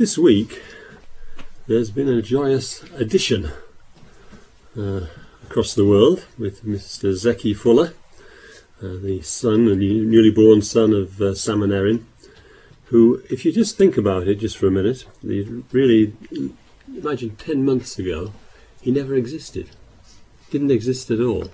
This week there's been a joyous addition across the world with Mr. Zeki Fuller, the newly born son of Sam and Erin, who, if you just think about it just for a minute, really imagine 10 months ago he never existed, didn't exist at all.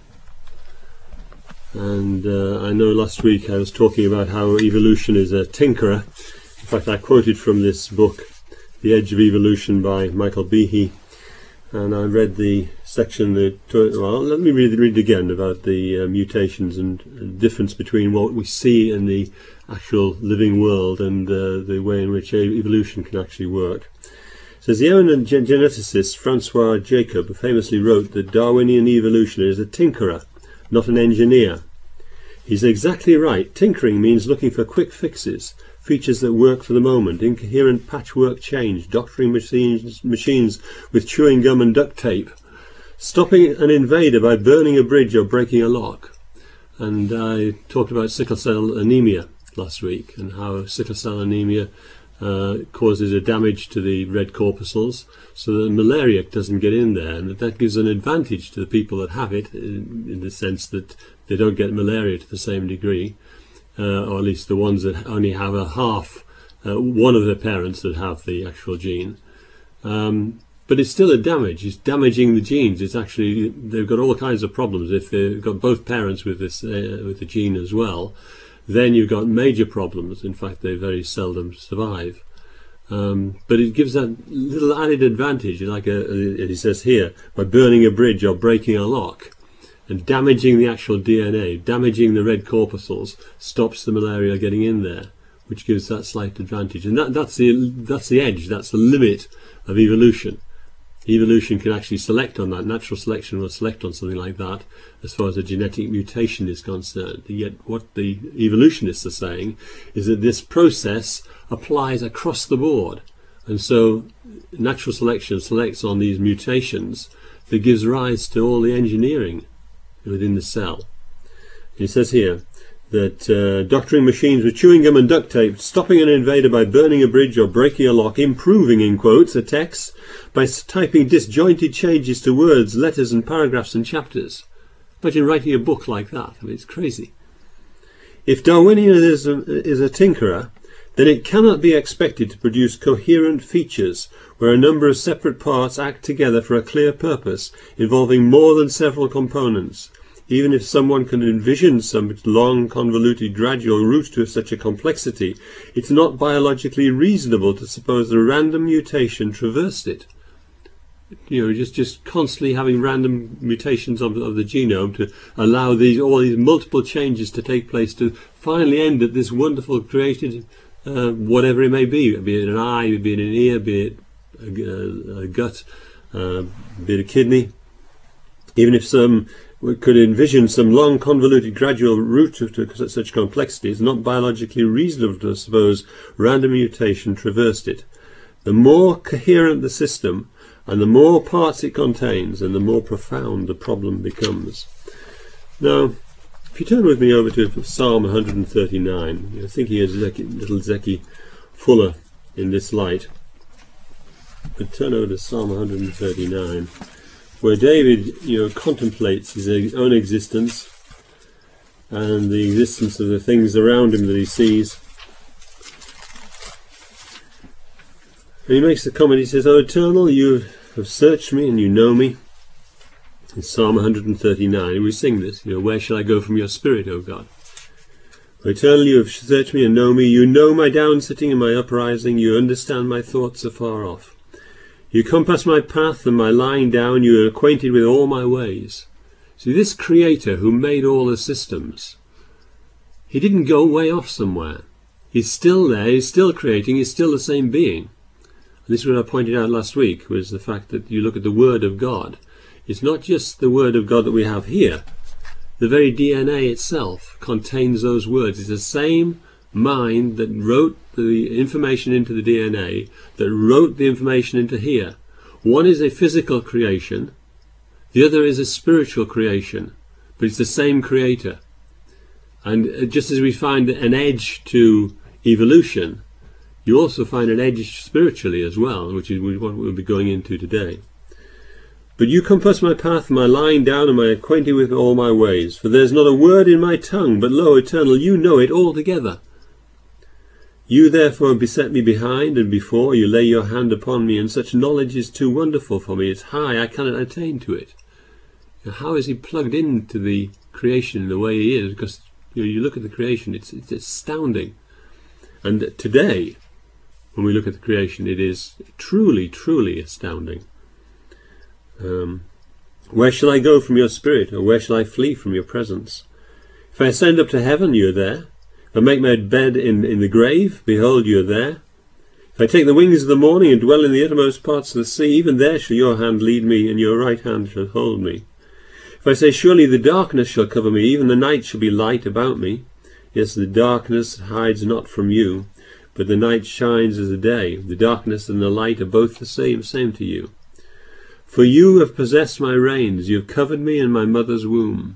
And I know last week I was talking about how evolution is a tinkerer. In fact, I quoted from this book, The Edge of Evolution by Michael Behe, and I read the section let me read it again about the mutations and difference between what we see in the actual living world and the way in which evolution can actually work. It says, the eminent geneticist Francois Jacob famously wrote that Darwinian evolution is a tinkerer, not an engineer. He's exactly right. Tinkering means looking for quick fixes, features that work for the moment, incoherent patchwork change, doctoring machines with chewing gum and duct tape, stopping an invader by burning a bridge or breaking a lock. And I talked about sickle cell anemia last week and how sickle cell anemia causes a damage to the red corpuscles so that malaria doesn't get in there, and that gives an advantage to the people that have it in the sense that they don't get malaria to the same degree, or at least the ones that only have one of their parents that have the actual gene. But it's still a damage. It's damaging the genes. It's actually, they've got all kinds of problems. If they've got both parents with this with the gene as well, then you've got major problems. In fact, they very seldom survive. But it gives that little added advantage, like it says here, by burning a bridge or breaking a lock. And damaging the actual DNA, damaging the red corpuscles, stops the malaria getting in there, which gives that slight advantage. And that's the edge, that's the limit of evolution. Evolution can actually select on that. Natural selection will select on something like that as far as a genetic mutation is concerned. Yet what the evolutionists are saying is that this process applies across the board. And so natural selection selects on these mutations that gives rise to all the engineering within the cell. It says here that doctoring machines with chewing gum and duct tape, stopping an invader by burning a bridge or breaking a lock, improving, in quotes, a text by typing disjointed changes to words, letters and paragraphs and chapters. Imagine writing a book like that. I mean, it's crazy. If Darwinianism is a tinkerer, then it cannot be expected to produce coherent features where a number of separate parts act together for a clear purpose involving more than several components. Even if someone can envision some long, convoluted, gradual route to such a complexity, it's not biologically reasonable to suppose a random mutation traversed it. You know, just constantly having random mutations of the genome to allow all these multiple changes to take place to finally end at this wonderful created whatever it may be it an eye, be it an ear, be it a gut, be it a kidney. Even if we could envision some long, convoluted, gradual route to such complexity, it's not biologically reasonable to suppose random mutation traversed it. The more coherent the system, and the more parts it contains, and the more profound the problem becomes. Now, if you turn with me over to Psalm 139, you're thinking of little Zeki Fuller in this light. But turn over to Psalm 139, where David, contemplates his own existence and the existence of the things around him that he sees. And he makes the comment, he says, O Eternal, you have searched me and you know me. In Psalm 139, we sing this, where shall I go from your spirit, O God? O Eternal, you have searched me and know me. You know my down-sitting and my uprising. You understand my thoughts afar off. You compass my path and my lying down. You are acquainted with all my ways. See, this Creator who made all the systems, he didn't go way off somewhere. He's still there, he's still creating, he's still the same being. And this is what I pointed out last week, was the fact that you look at the Word of God. It's not just the Word of God that we have here. The very DNA itself contains those words. It's the same mind that wrote the information into the DNA, that wrote the information into here. One is a physical creation, the other is a spiritual creation, but it's the same Creator. And just as we find an edge to evolution, You also find an edge spiritually as well, which is what we'll be going into today. But you compass my path, my lying down, and my acquainted with all my ways. For there is not a word in my tongue, but lo, Eternal, you know it altogether. You therefore beset me behind and before, you lay your hand upon me, and such knowledge is too wonderful for me. It's high, I cannot attain to it. Now, how is he plugged into the creation in the way he is? Because you look at the creation, it's astounding. And today, when we look at the creation, it is truly, truly astounding. Where shall I go from your spirit, or where shall I flee from your presence? If I ascend up to heaven, you are there. If I make my bed in the grave, behold, you are there. If I take the wings of the morning and dwell in the uttermost parts of the sea, even there shall your hand lead me, and your right hand shall hold me. If I say, surely the darkness shall cover me, even the night shall be light about me. Yes, the darkness hides not from you, but the night shines as the day. The darkness and the light are both the same to you. For you have possessed my reins, you have covered me in my mother's womb.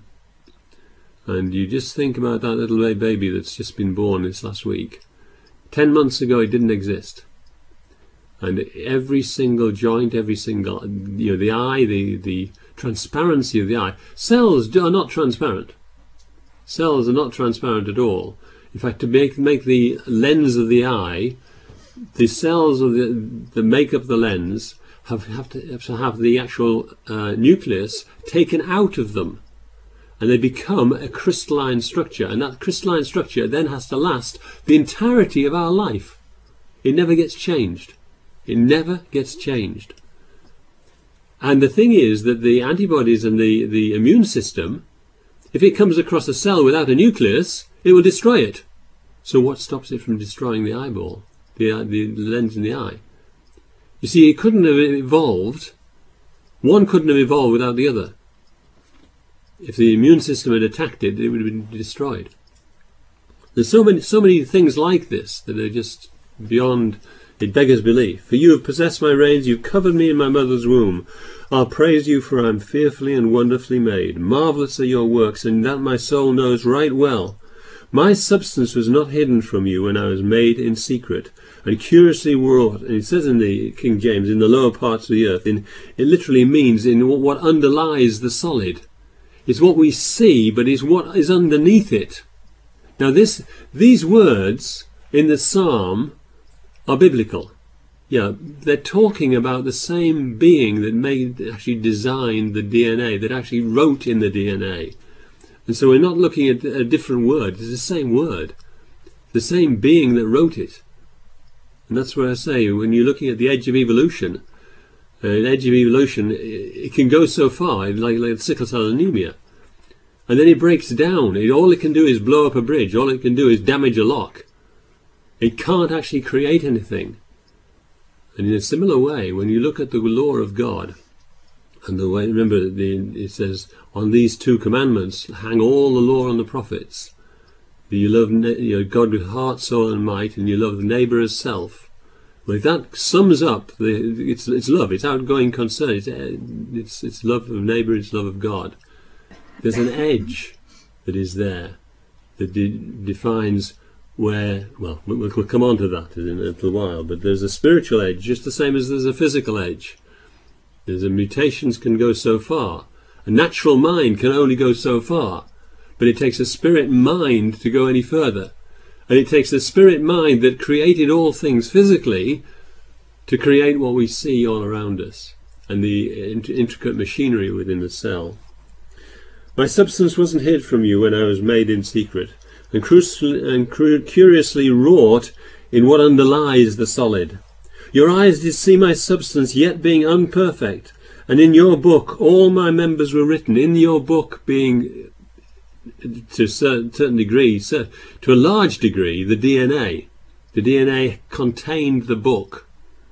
And you just think about that little baby that's just been born this last week. 10 months ago it didn't exist. And every single joint, every single, the eye, the transparency of the eye. Cells are not transparent. Cells are not transparent at all. In fact, to make the lens of the eye, the cells of the make up the lens have to have the actual nucleus taken out of them, and they become a crystalline structure, and that crystalline structure then has to last the entirety of our life. It never gets changed. It never gets changed. And the thing is that the antibodies and the immune system, if it comes across a cell without a nucleus, it will destroy it. So what stops it from destroying the eyeball, the lens in the eye? You see, it couldn't have evolved. One couldn't have evolved without the other. If the immune system had attacked it, it would have been destroyed. There's so many things like this that are just beyond, it beggars belief. For you have possessed my reins, you've covered me in my mother's womb. I'll praise you, for I am fearfully and wonderfully made. Marvellous are your works, and that my soul knows right well. My substance was not hidden from you when I was made in secret, and curiously wrought. And it says in the King James, in the lower parts of the earth. It literally means in what underlies the solid. It's what we see, but it's what is underneath it. Now these words in the Psalm are biblical. Yeah, they're talking about the same being that actually designed the DNA, that actually wrote in the DNA. And so we're not looking at a different word. It's the same word. The same being that wrote it. And that's where I say, when you're looking at the edge of evolution, it can go so far, like sickle cell anemia. And then it breaks down. All it can do is blow up a bridge. All it can do is damage a lock. It can't actually create anything. And in a similar way, when you look at the law of God, and the way, remember, it says, on these 2 commandments, hang all the law on the prophets. You love God with heart, soul, and might, and you love the neighbour as self. Well, if that sums up it's love, it's outgoing concern, it's love of neighbour, it's love of God. There's an edge that is there that defines where, well, we'll come on to that in a little while, but there's a spiritual edge just the same as there's a physical edge. There's mutations can go so far. A natural mind can only go so far, but it takes a spirit mind to go any further. And it takes a spirit mind that created all things physically to create what we see all around us and the intricate machinery within the cell. My substance wasn't hid from you when I was made in secret, and curiously wrought in what underlies the solid. Your eyes did see my substance yet being unperfect, and in your book all my members were written. In your book being, to a certain degree, to a large degree, the DNA. The DNA contained the book,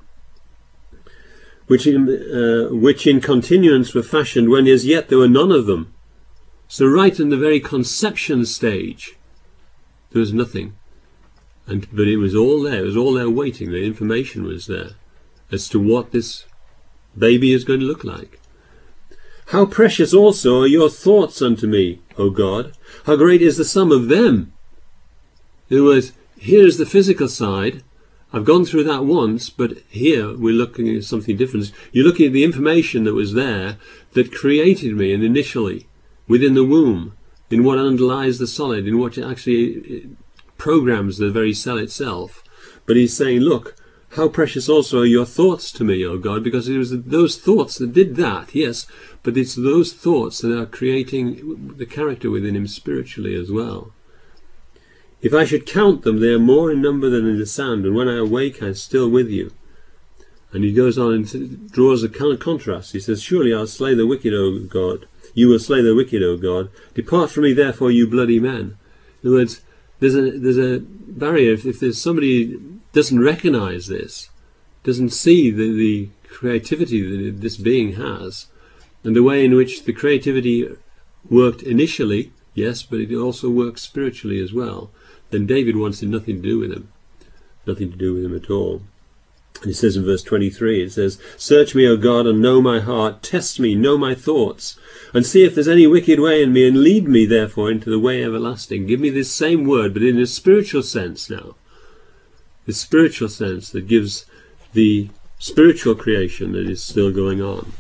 which in continuance were fashioned when as yet there were none of them. So right in the very conception stage, there was nothing. But it was all there. It was all there waiting. The information was there as to what this baby is going to look like. How precious also are your thoughts unto me, O God. How great is the sum of them. In other words, here's the physical side, I've gone through that once, but here we're looking at something different. You're looking at the information that was there that created me, and initially within the womb, in what underlies the solid, in what actually programs the very cell itself. But he's saying, look, how precious also are your thoughts to me, O God, because it was those thoughts that did that, yes, but it's those thoughts that are creating the character within him spiritually as well. If I should count them, they are more in number than in the sand, and when I awake, I'm still with you. And he goes on and draws a kind of contrast. He says, surely I'll slay the wicked, O God. You will slay the wicked, O God. Depart from me, therefore, you bloody men. In other words, there's a barrier. If there's somebody doesn't recognize this, doesn't see the creativity that this being has, and the way in which the creativity worked initially, yes, but it also works spiritually as well, then David wanted nothing to do with him. Nothing to do with him at all. And he says in verse 23, it says, search me, O God, and know my heart. Test me, know my thoughts, and see if there's any wicked way in me, and lead me, therefore, into the way everlasting. Give me this same word, but in a spiritual sense now. The spiritual sense that gives the spiritual creation that is still going on.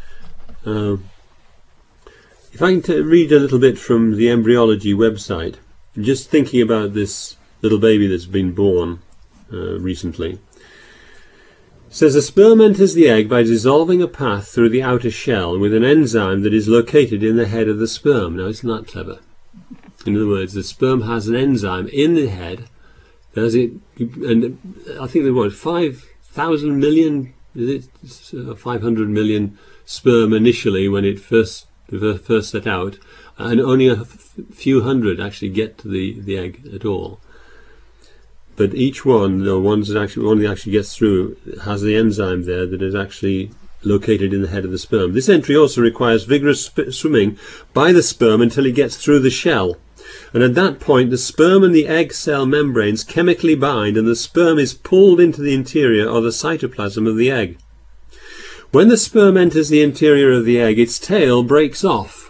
If I can read a little bit from the embryology website, just thinking about this little baby that's been born recently. It says, a sperm enters the egg by dissolving a path through the outer shell with an enzyme that is located in the head of the sperm. Now, isn't that clever? In other words, the sperm has an enzyme in the head, and I think there were 5,000 million, is it 500 million sperm initially when it first set out, and only a few hundred actually get to the egg at all. But each one, the one that actually gets through, has the enzyme there that is actually located in the head of the sperm. This entry also requires vigorous swimming by the sperm until it gets through the shell. And at that point, the sperm and the egg cell membranes chemically bind, and the sperm is pulled into the interior or the cytoplasm of the egg. When the sperm enters the interior of the egg, its tail breaks off.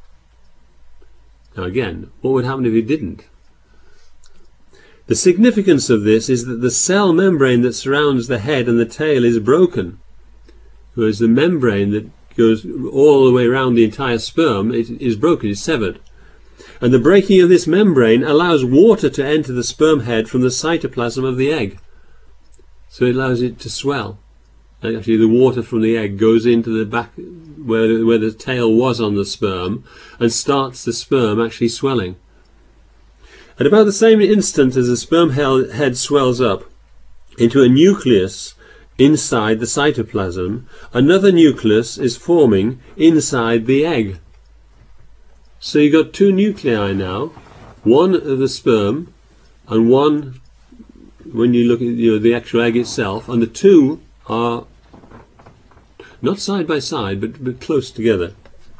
Now again, what would happen if it didn't? The significance of this is that the cell membrane that surrounds the head and the tail is broken, whereas the membrane that goes all the way around the entire sperm is broken, is severed. And the breaking of this membrane allows water to enter the sperm head from the cytoplasm of the egg. So it allows it to swell. And actually the water from the egg goes into the back where the tail was on the sperm and starts the sperm actually swelling. At about the same instant as the sperm head swells up into a nucleus inside the cytoplasm, another nucleus is forming inside the egg. So you've got two nuclei now, one of the sperm and one when you look at the actual egg itself, and the two are not side by side but close together.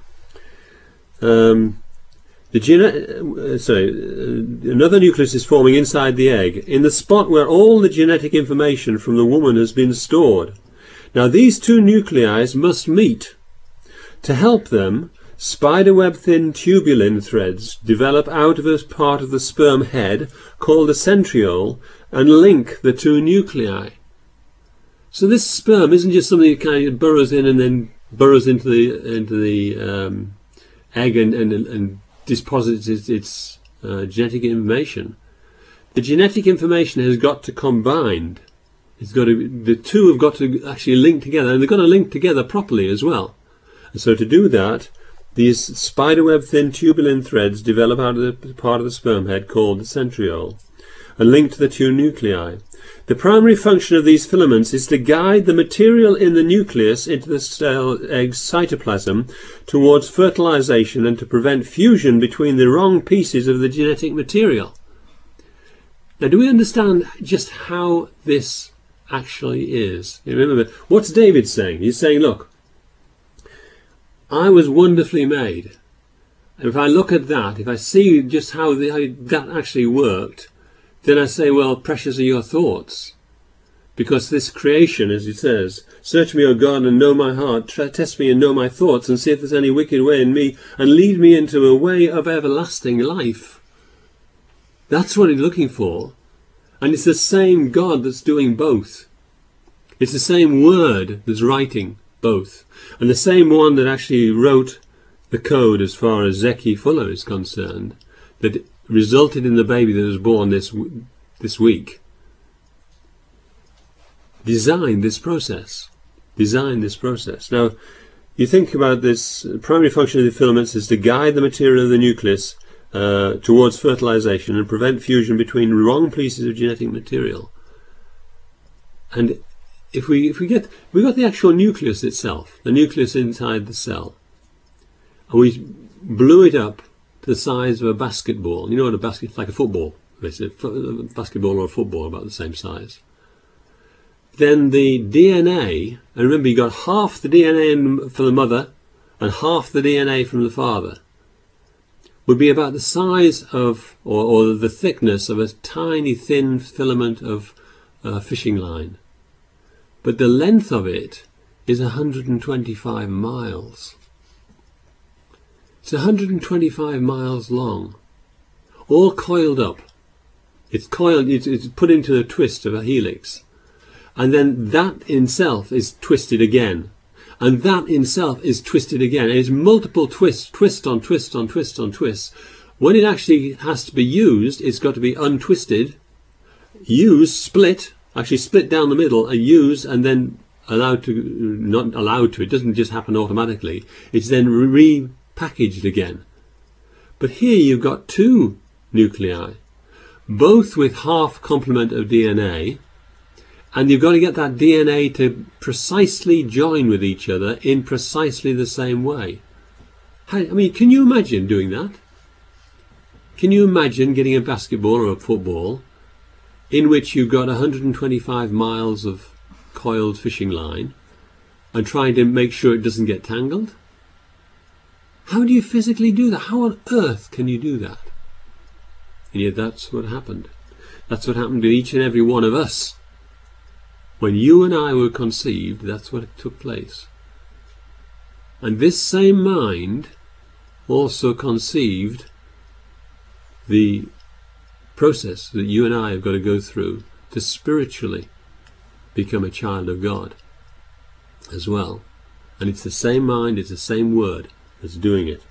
Another nucleus is forming inside the egg, in the spot where all the genetic information from the woman has been stored. Now these two nuclei must meet. To help them, spiderweb-thin tubulin threads develop out of a part of the sperm head called the centriole and link the two nuclei. So this sperm isn't just something that kind of burrows in and then burrows into the egg and deposits its genetic information. The genetic information has got to combine. The two have got to actually link together, and they've got to link together properly as well. And so to do that, these spiderweb-thin tubulin threads develop out of the part of the sperm head called the centriole and link to the two nuclei. The primary function of these filaments is to guide the material in the nucleus into the cell egg's cytoplasm towards fertilization and to prevent fusion between the wrong pieces of the genetic material. Now, do we understand just how this actually is? You remember, what's David saying? He's saying, look, I was wonderfully made. And if I look at that, if I see just how that actually worked, then I say, well, precious are your thoughts. Because this creation, as he says, search me, O God, and know my heart, test me and know my thoughts, and see if there's any wicked way in me, and lead me into a way of everlasting life. That's what he's looking for. And it's the same God that's doing both. It's the same Word that's writing both. And the same one that actually wrote the code as far as Zeki Fuller is concerned, that resulted in the baby that was born this week, designed this process. Now, you think about this, the primary function of the filaments is to guide the material of the nucleus towards fertilization and prevent fusion between wrong pieces of genetic material. And if we got the actual nucleus itself, the nucleus inside the cell, and we blew it up to the size of a basketball. You know what a basket, like a football, basically, a basketball or a football about the same size. Then the DNA, and remember you got half the DNA from the mother and half the DNA from the father, would be about the size of, or the thickness of a tiny thin filament of fishing line. But the length of it is 125 miles. It's 125 miles long, all coiled up. It's coiled, it's put into the twist of a helix. And then that in itself is twisted again. And that in itself is twisted again. And it's multiple twists, twist on twist on twist on twist. When it actually has to be used, it's got to be untwisted, used, split down the middle, and used, and then not allowed to, it doesn't just happen automatically. It's then repackaged again. But here you've got two nuclei, both with half complement of DNA, and you've got to get that DNA to precisely join with each other in precisely the same way. I mean, can you imagine doing that? Can you imagine getting a basketball or a football in which you've got 125 miles of coiled fishing line and trying to make sure it doesn't get tangled? How do you physically do that? How on earth can you do that? And yet that's what happened. That's what happened to each and every one of us. When you and I were conceived, that's what took place. And this same mind also conceived the process that you and I have got to go through to spiritually become a child of God as well. And it's the same mind, it's the same Word that's doing it.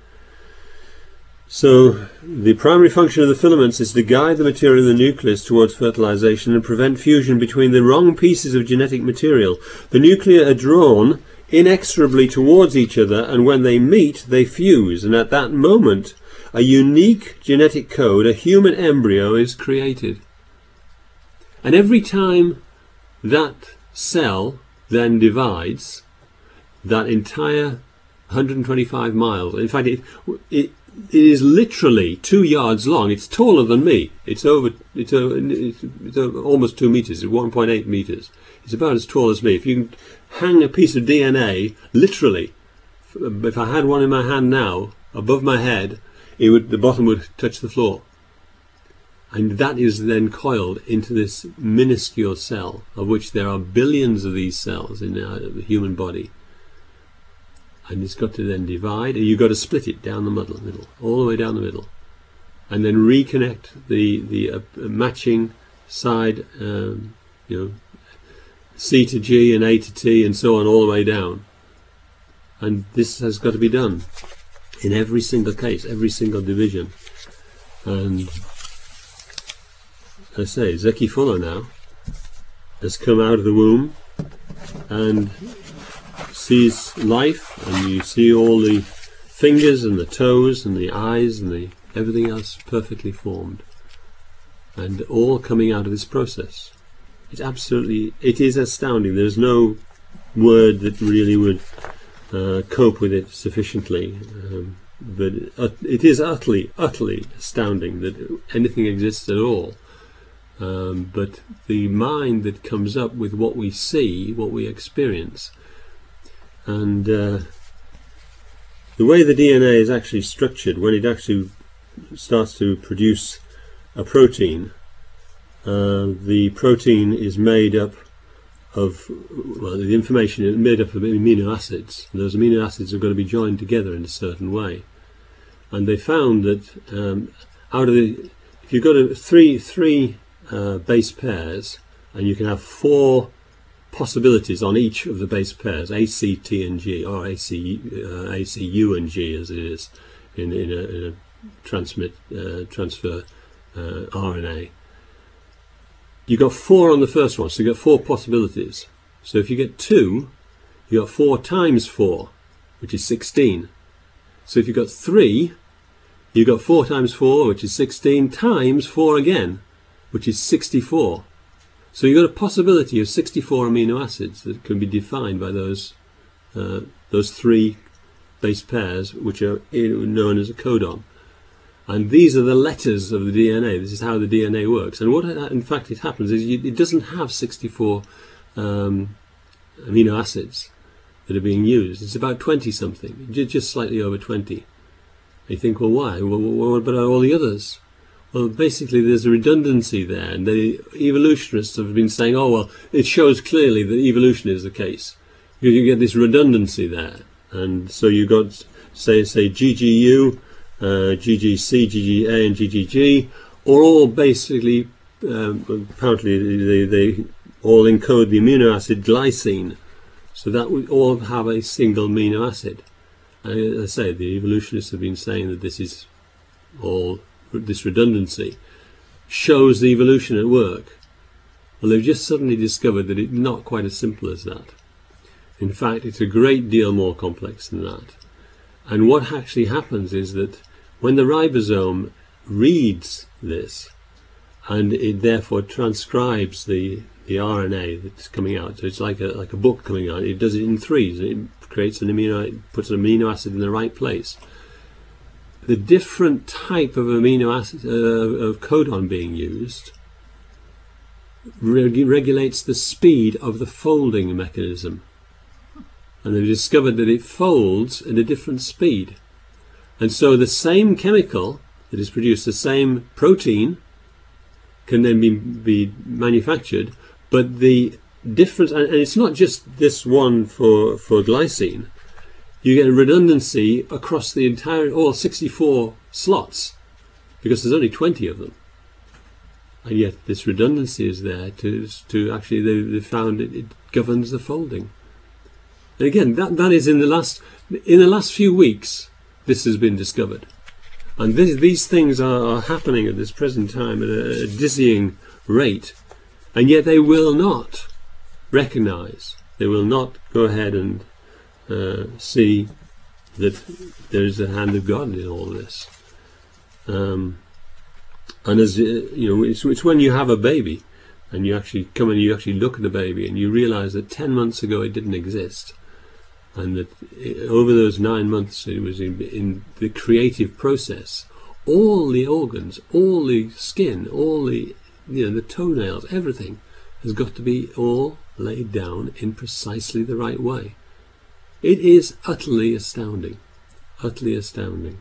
So the primary function of the filaments is to guide the material of the nucleus towards fertilization and prevent fusion between the wrong pieces of genetic material. The nuclei are drawn inexorably towards each other, and when they meet, they fuse, and at that moment a unique genetic code, a human embryo, is created. And every time that cell then divides, that entire 125 miles, in fact it is literally 2 yards long. It's taller than me. It's over almost 2 meters. It's 1.8 meters. It's about as tall as me. If you can hang a piece of DNA, literally, if I had one in my hand now, above my head, the bottom would touch the floor. And that is then coiled into this minuscule cell, of which there are billions of these cells in the human body. And it's got to then divide, and you've got to split it down the middle, all the way down the middle, and then reconnect the matching side, C to G and A to T and so on, all the way down. And this has got to be done in every single case, every single division. And as I say, Zeki Fuller now has come out of the womb and sees life, and you see all the fingers and the toes and the eyes and everything else perfectly formed, and all coming out of this process. It is astounding. There's no word that really would cope with it sufficiently, but it is utterly astounding that anything exists at all. But the mind that comes up with what we see, what we experience, and the way the DNA is actually structured, when it actually starts to produce a protein, the protein is made up of, the information is made up of amino acids. And those amino acids have got to be joined together in a certain way. And they found that if you've got three base pairs, and you can have 4 possibilities on each of the base pairs, A, C, T, and G, or A, C, U, and G, as it is in a transfer RNA. You got 4 on the first one, so you got 4 possibilities. So if you get 2, you got 4 times 4, which is 16. So if you got 3, you got 4 times 4, which is 16, times 4 again, which is 64. So you've got a possibility of 64 amino acids that can be defined by those 3 base pairs, which are known as a codon. And these are the letters of the DNA. This is how the DNA works. And what in fact it happens is it doesn't have 64 amino acids that are being used. It's about 20 something, just slightly over 20. And you think, well, why? Well, what about all the others? Well, basically there's a redundancy there, and the evolutionists have been saying, oh, well, it shows clearly that evolution is the case. You get this redundancy there, and so you got, say GGU, GGC, GGA, and GGG, are all basically, apparently they all encode the amino acid glycine, so that would all have a single amino acid. And as I say, the evolutionists have been saying that this is all, this redundancy shows the evolution at work. Well, they've just suddenly discovered that it's not quite as simple as that. In fact, it's a great deal more complex than that. And what actually happens is that when the ribosome reads this, and it therefore transcribes the RNA that's coming out, so it's like a book coming out, it does it in 3s. It creates an puts an amino acid in the right place. The different type of amino acid of codon being used regulates the speed of the folding mechanism, and they've discovered that it folds at a different speed. And so the same chemical that is produced, the same protein, can then be manufactured, but the difference, and it's not just this one for glycine. You get a redundancy across the entire, all 64 slots, because there's only 20 of them. And yet this redundancy is there to actually, they found it governs the folding. And again, that is in the last few weeks, this has been discovered. And these things are happening at this present time at a dizzying rate, and yet they will not recognize, they will not go ahead and see that there is the hand of God in all this. And as you know, it's when you have a baby and you actually come and you actually look at the baby and you realize that 10 months ago it didn't exist, and that over those 9 months it was in the creative process. All the organs, all the skin, all the the toenails, everything has got to be all laid down in precisely the right way. It is utterly astounding, utterly astounding.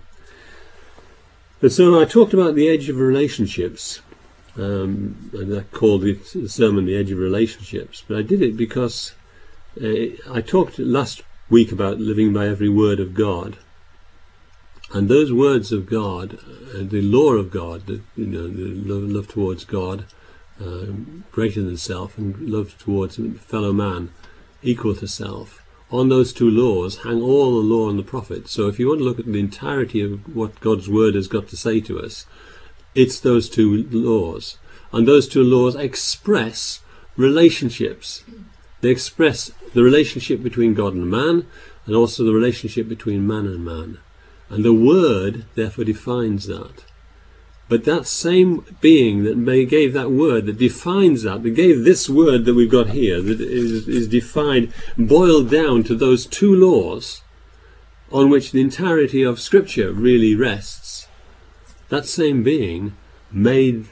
And so I talked about the edge of relationships, and I called the sermon The Edge of Relationships, but I did it because I talked last week about living by every word of God, and those words of God, the law of God, the love towards God greater than self, and love towards fellow man equal to self. On those 2 laws hang all the law and the prophets. So if you want to look at the entirety of what God's word has got to say to us, it's those 2 laws. And those 2 laws express relationships. They express the relationship between God and man, and also the relationship between man and man. And the word therefore defines that. But that same being that gave that word, that defines that gave this word that we've got here, that is defined, boiled down to those 2 laws on which the entirety of Scripture really rests, that same being made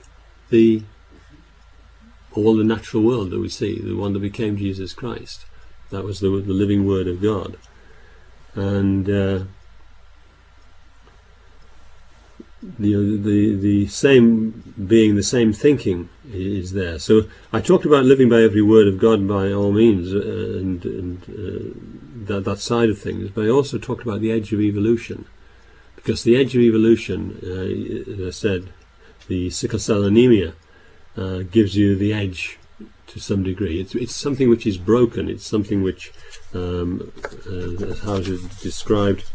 all the natural world that we see, the one that became Jesus Christ. That was the living Word of God. And the same being, the same thinking is there. So I talked about living by every word of God by all means, and that side of things. But I also talked about the edge of evolution, because the edge of evolution, as I said, the sickle cell anemia gives you the edge to some degree. It's something which is broken. It's something which, how is it described?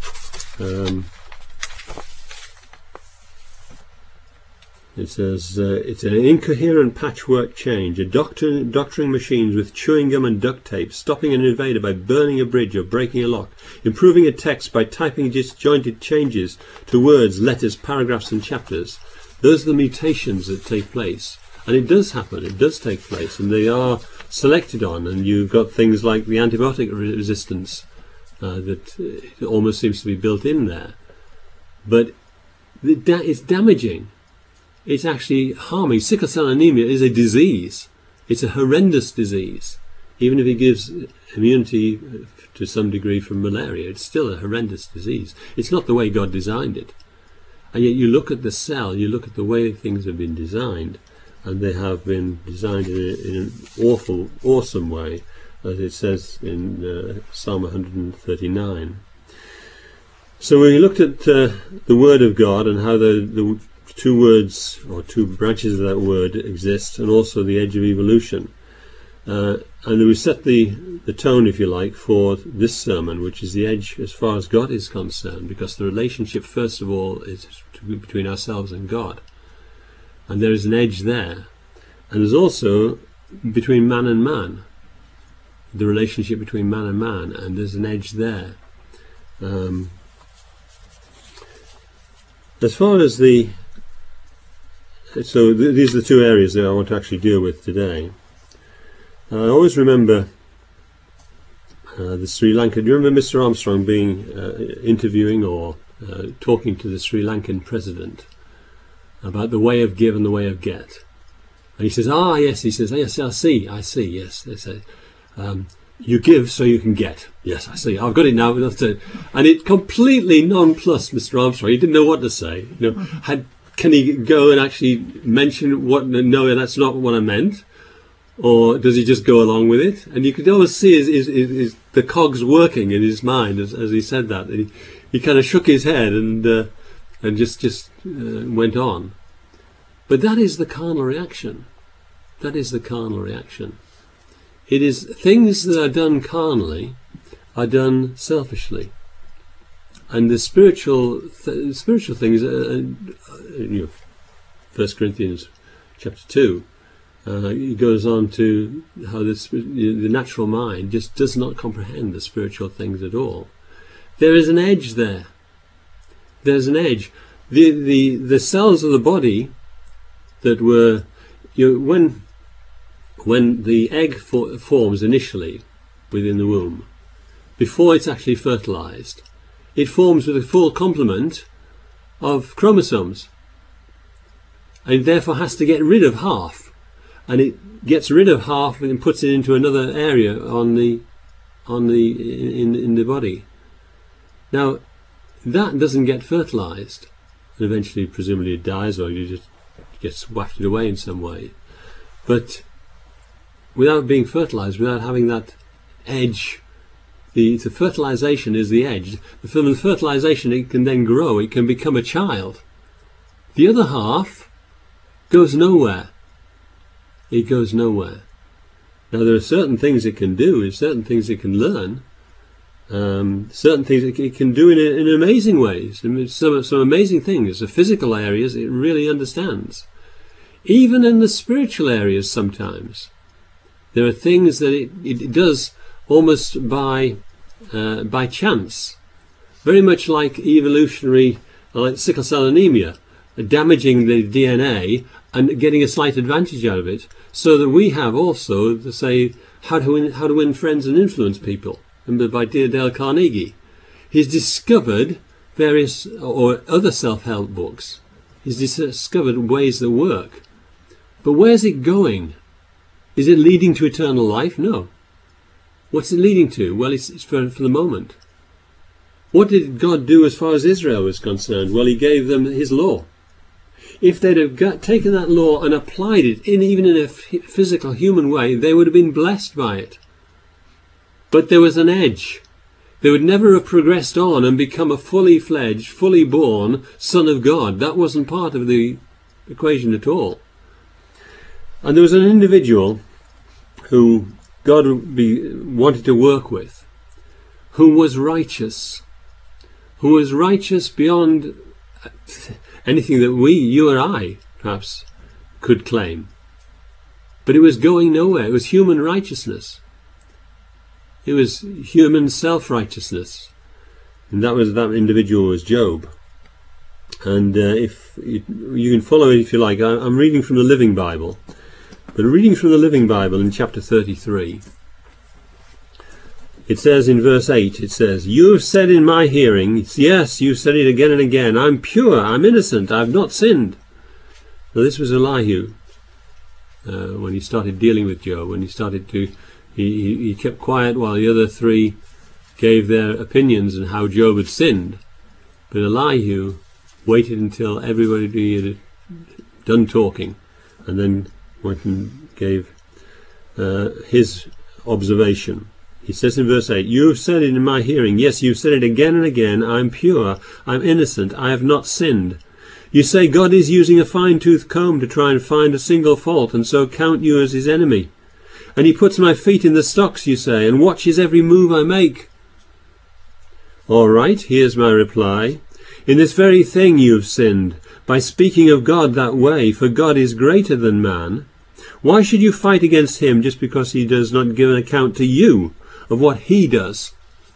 It says, it's an incoherent patchwork change, doctoring machines with chewing gum and duct tape, stopping an invader by burning a bridge or breaking a lock, improving a text by typing disjointed changes to words, letters, paragraphs and chapters. Those are the mutations that take place. And it does happen, it does take place, and they are selected on, and you've got things like the antibiotic resistance that almost seems to be built in there. But it's damaging. It's actually harming. Sickle cell anemia is a disease. It's a horrendous disease. Even if it gives immunity to some degree from malaria, it's still a horrendous disease. It's not the way God designed it. And yet you look at the cell, you look at the way things have been designed, and they have been designed in an awful, awesome way, as it says in Psalm 139. So when we looked at the Word of God and how the two words or two branches of that word exist, and also the edge of evolution, and we set the tone, if you like, for this sermon, which is the edge as far as God is concerned, because the relationship, first of all, is between ourselves and God. And there is an edge there. And there's also between man and man, the relationship between man and man, and there's an edge there. As far as these are the two areas that I want to actually deal with today. I always remember the Sri Lanka. Do you remember Mr. Armstrong being interviewing or talking to the Sri Lankan president about the way of give and the way of get? And he says, yes, he says, yes, I see, yes. They say, you give so you can get. Yes, I see, I've got it now. And it completely nonplussed Mr. Armstrong. He didn't know what to say. Can he go and actually mention no, that's not what I meant? Or does he just go along with it? And you could always see his the cogs working in his mind as he said that. He kind of shook his head and just went on. But that is the carnal reaction. That is the carnal reaction. It is things that are done carnally are done selfishly. And the spiritual things, 1 Corinthians chapter 2, it goes on to how the natural mind just does not comprehend the spiritual things at all. There is an edge there. There's an edge. The cells of the body that were, when the egg forms initially within the womb, before it's actually fertilized, it forms with a full complement of chromosomes, and it therefore has to get rid of half, and it gets rid of half and puts it into another area in the body. Now that doesn't get fertilized, and eventually presumably it dies, or you just gets wafted away in some way. But without being fertilized, without having that edge, the fertilization is the edge. From the fertilization it can then grow, it can become a child. The other half goes nowhere. It goes nowhere. Now there are certain things it can do, and certain things it can learn, certain things it can do in amazing ways. I mean, some amazing things. The physical areas it really understands. Even in the spiritual areas sometimes. There are things that it does almost by chance. Very much like evolutionary, like sickle cell anemia, damaging the DNA and getting a slight advantage out of it, so that we have also to say how to win friends and influence people. Remember by Dale Carnegie, he's discovered various or other self-help books. He's discovered ways that work. But where's it going? Is it leading to eternal life? No. What's it leading to? Well, it's for the moment. What did God do as far as Israel was concerned? Well, he gave them his law. If they'd have taken that law and applied it, even in a physical, human way, they would have been blessed by it. But there was an edge. They would never have progressed on and become a fully fledged, fully born son of God. That wasn't part of the equation at all. And there was an individual who God wanted to work with, who was righteous beyond anything that you or I, perhaps, could claim. But it was going nowhere. It was human righteousness. It was human self-righteousness. And that individual was Job. And if you can follow it if you like. I'm reading from the Living Bible. But reading from the Living Bible in chapter 33, it says in verse 8, it says, "You have said in my hearing," yes, you've said it again and again, "I'm pure, I'm innocent, I've not sinned." Now this was Elihu, when he started dealing with Job, when he kept quiet while the other three gave their opinions on how Job had sinned. But Elihu waited until everybody had done talking, and then went and gave his observation. He says in verse 8, "You have said it in my hearing, yes, you've said it again and again, I'm pure, I'm innocent, I have not sinned. You say God is using a fine-tooth comb to try and find a single fault, and so count you as his enemy. And he puts my feet in the stocks, you say, and watches every move I make." All right, here's my reply. "In this very thing you have sinned, by speaking of God that way, for God is greater than man. Why should you fight against him just because he does not give an account to you of what he does?"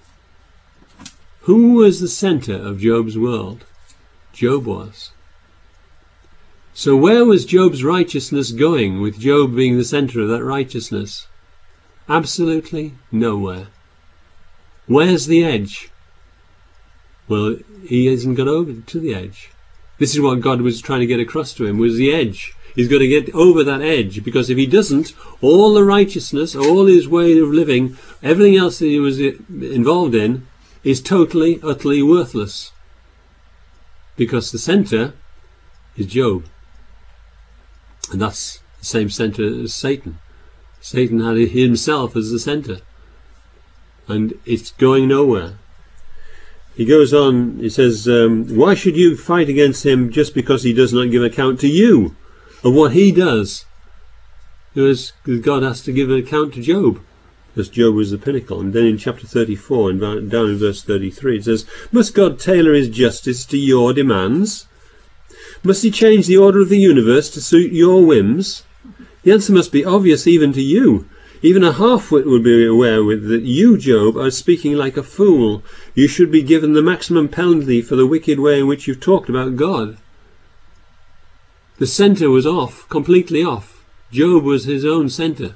Who was the center of Job's world? Job was. So where was Job's righteousness going, with Job being the center of that righteousness? Absolutely nowhere. Where's the edge? Well, he hasn't got over to the edge. This is what God was trying to get across to him, was the edge. He's got to get over that edge, because if he doesn't, all the righteousness, all his way of living, everything else that he was involved in, is totally, utterly worthless. Because the center is Job. And that's the same center as Satan. Satan had himself as the center. And it's going nowhere. He goes on, he says, "Why should you fight against him just because he does not give account to you of what he does?" Because God has to give an account to Job, because Job was the pinnacle. And then in chapter 34, and down in verse 33, it says, "Must God tailor his justice to your demands? Must he change the order of the universe to suit your whims? The answer must be obvious even to you. Even a half-wit would be aware that you, Job, are speaking like a fool. You should be given the maximum penalty for the wicked way in which you've talked about God." The center was off, completely off. Job was his own center.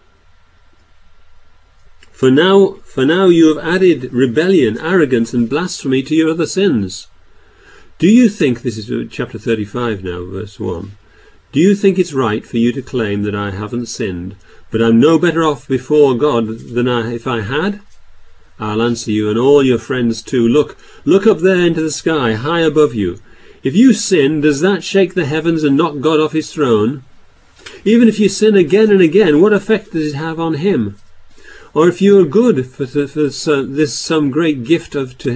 For now you have added rebellion, arrogance, and blasphemy to your other sins. Do you think," this is chapter 35 now, verse 1, "do you think it's right for you to claim that I haven't sinned, but I'm no better off before God than if I had? I'll answer you, and all your friends too. Look up there into the sky, high above you. If you sin, does that shake the heavens and knock God off his throne? Even if you sin again and again, what effect does it have on him? Or if you are good, is this some great gift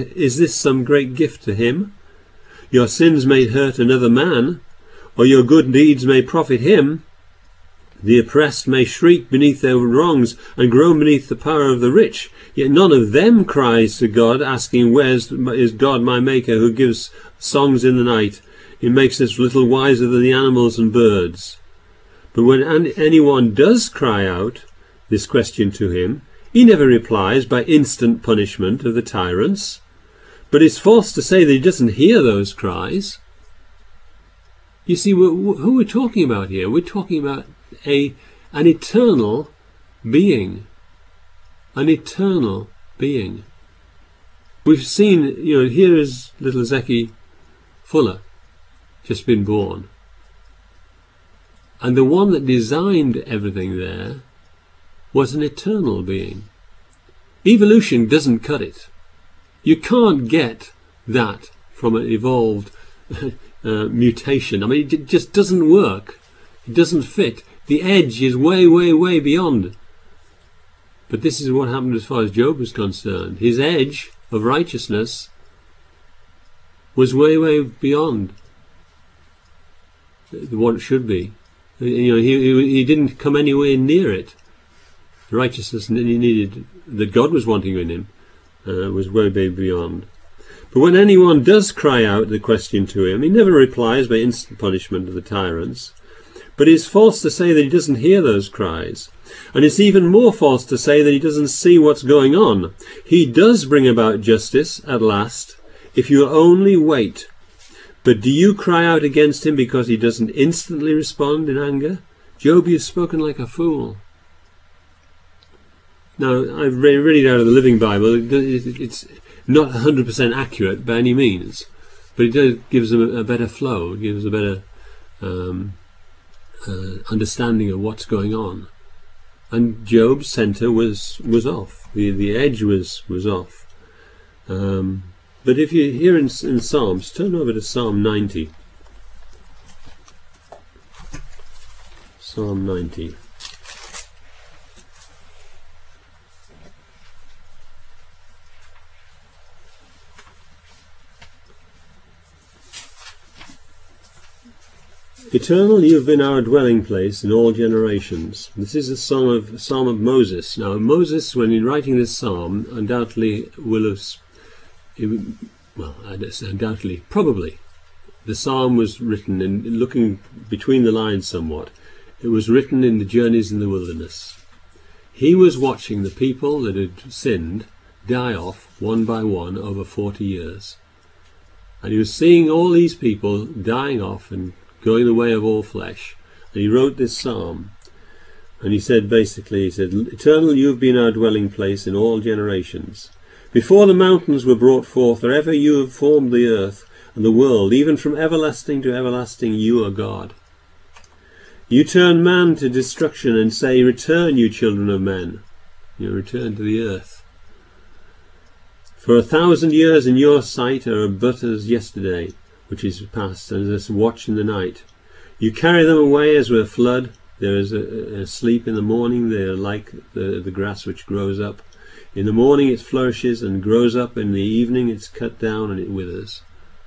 to him? Your sins may hurt another man, or your good deeds may profit him. The oppressed may shriek beneath their wrongs and groan beneath the power of the rich, yet none of them cries to God, asking, where's is God my maker, who gives songs in the night? He makes us little wiser than the animals and birds. But when anyone does cry out this question to him, he never replies by instant punishment of the tyrants, but it's false to say that he doesn't hear those cries. You see, who we're talking about here? We're talking about an eternal being. An eternal being. We've seen, here is little Zeki Fuller, just been born. And the one that designed everything there was an eternal being. Evolution doesn't cut it. You can't get that from an evolved mutation. I mean, it just doesn't work. It doesn't fit. The edge is way, way, way beyond. But this is what happened as far as Job was concerned. His edge of righteousness was way, way beyond what it should be. He didn't come anywhere near it. The righteousness he needed, that God was wanting in him, was way beyond. But when anyone does cry out the question to him, he never replies by instant punishment of the tyrants. But it's false to say that he doesn't hear those cries. And it's even more false to say that he doesn't see what's going on. He does bring about justice at last, if you only wait. But do you cry out against him because he doesn't instantly respond in anger? Job, you've spoken like a fool. Now, I've read it out of the Living Bible. It's not 100% accurate by any means, but it gives them a better flow. It gives a better understanding of what's going on. And Job's centre was off. The edge was off. But if you're here in Psalms, turn over to Psalm 90. Psalm 90. Eternal, you have been our dwelling place in all generations. This is a psalm of Moses. Now, Moses, when in writing this psalm, undoubtedly will have, probably, the psalm was written, and looking between the lines somewhat, it was written in the journeys in the wilderness. He was watching the people that had sinned die off one by one over 40 years. And he was seeing all these people dying off and going the way of all flesh. And he wrote this psalm. And he said, Eternal, you have been our dwelling place in all generations. Before the mountains were brought forth, or ever you have formed the earth and the world, even from everlasting to everlasting, you are God. You turn man to destruction and say, Return, you children of men. Return to the earth. For 1,000 years in your sight are but as yesterday, which is past, and as a watch in the night. You carry them away as with a flood. There is a sleep in the morning. They are like the grass which grows up. In the morning it flourishes and grows up. In the evening it's cut down and it withers.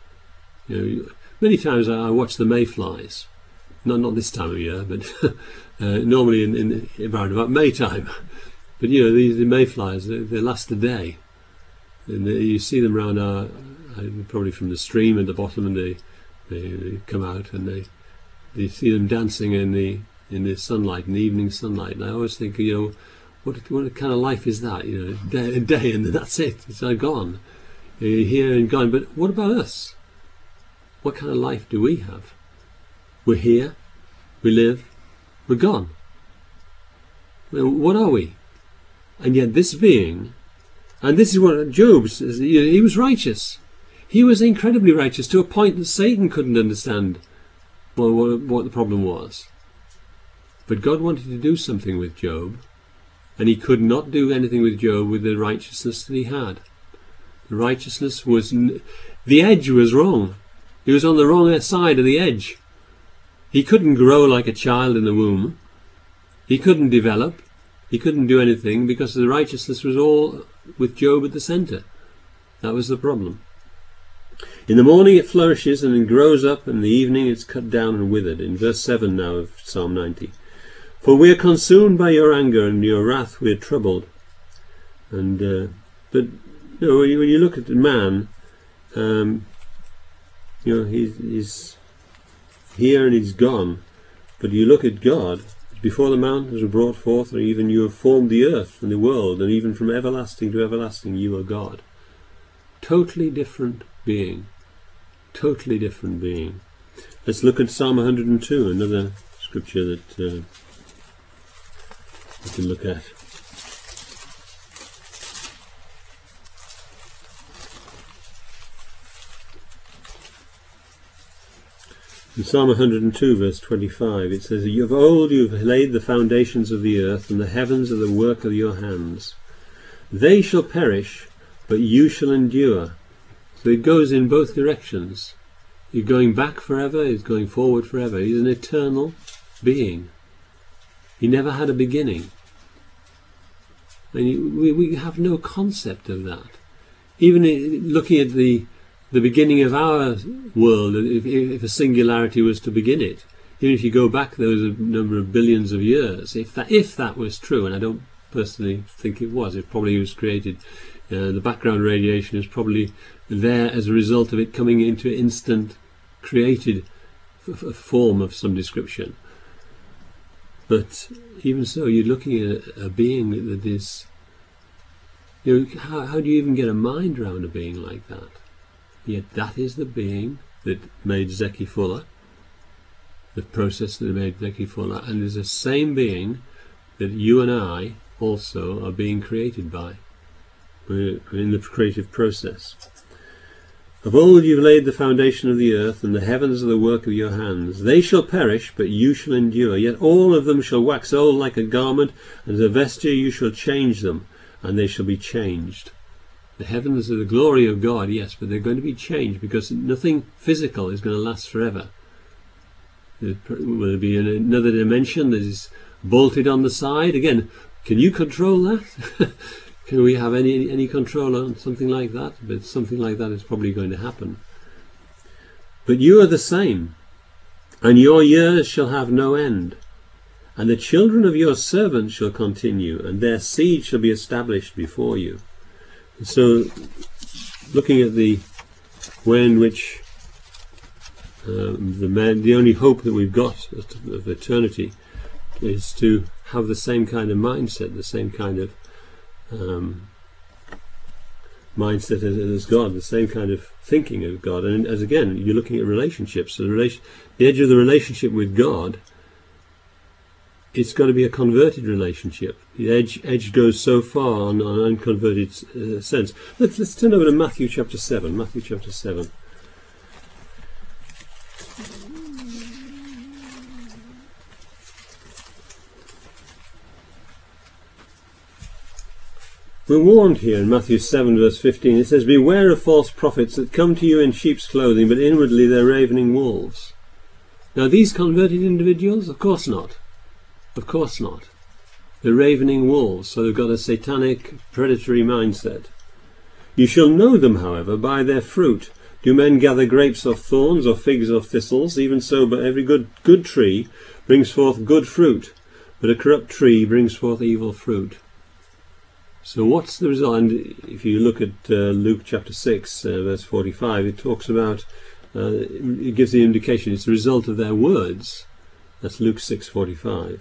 Many times I watch the mayflies. Not this time of year, but normally in around about May time. But the mayflies, they last a day. And you see them around probably from the stream at the bottom, and they come out and they see them dancing in the sunlight, in the evening sunlight. And I always think, what kind of life is that? A day and that's it. It's gone. You're here and gone. But what about us? What kind of life do we have? We're here, we live, we're gone. Well, what are we? And yet this being, and this is what Job says, he was righteous. He was incredibly righteous to a point that Satan couldn't understand what the problem was. But God wanted to do something with Job, and he could not do anything with Job with the righteousness that he had. The righteousness was, the edge was wrong. He was on the wrong side of the edge. He couldn't grow like a child in the womb. He couldn't develop. He couldn't do anything because the righteousness was all with Job at the centre. That was the problem. In the morning it flourishes and it grows up, and in the evening it's cut down and withered. In verse 7 now of Psalm 90. For we are consumed by your anger, and your wrath we are troubled. And but when you look at the man, he's here and he's gone. But you look at God, before the mountains were brought forth, or even you have formed the earth and the world, and even from everlasting to everlasting you are God. Totally different being. Totally different being. Let's look at Psalm 102, another scripture that we can look at. In Psalm 102 verse 25 it says, Of old you have laid the foundations of the earth, and the heavens are the work of your hands. They shall perish, but you shall endure. So it goes in both directions. You're going back forever, he's going forward forever. He's an eternal being. He never had a beginning. And we have no concept of that. Even looking at the beginning of our world, if a singularity was to begin it, Even if you go back, there was a number of billions of years. If that was true, and I don't personally think it was, it probably was created. The background radiation is probably there as a result of it coming into instant created form of some description. But even so, you're looking at a being that is, how do you even get a mind around a being like that? Yet that is the being that made Zeki Fuller, the process that made Zeki Fuller, and is the same being that you and I also are being created by. We're in the creative process. Of old you've laid the foundation of the earth, and the heavens are the work of your hands. They shall perish, but you shall endure. Yet all of them shall wax old like a garment, and as a vesture you shall change them, and they shall be changed. The heavens are the glory of God, yes, but they're going to be changed, because nothing physical is going to last forever. Will there be another dimension that is bolted on the side? Again, can you control that? Can we have any control on something like that? But something like that is probably going to happen. But you are the same, and your years shall have no end. And the children of your servants shall continue, and their seed shall be established before you. And so, looking at the way in which the only hope that we've got of eternity is to have the same kind of mindset, the same kind of mindset as God, the same kind of thinking of God. And as again, you're looking at relationships. So the edge of the relationship with God, it's got to be a converted relationship. The edge goes so far on an unconverted sense. Let's turn over to Matthew chapter 7. Matthew chapter 7. We're warned here in Matthew 7 verse 15. It says, "Beware of false prophets that come to you in sheep's clothing, but inwardly they're ravening wolves." Now these converted individuals? Of course not. Of course not. They're ravening wolves, so they've got a satanic, predatory mindset. "You shall know them, however, by their fruit. Do men gather grapes off thorns, or figs off thistles? Even so, but every good tree brings forth good fruit, but a corrupt tree brings forth evil fruit." So what's the result? And if you look at Luke chapter 6, verse 45, it talks about, it gives the indication it's the result of their words. That's Luke 6:45.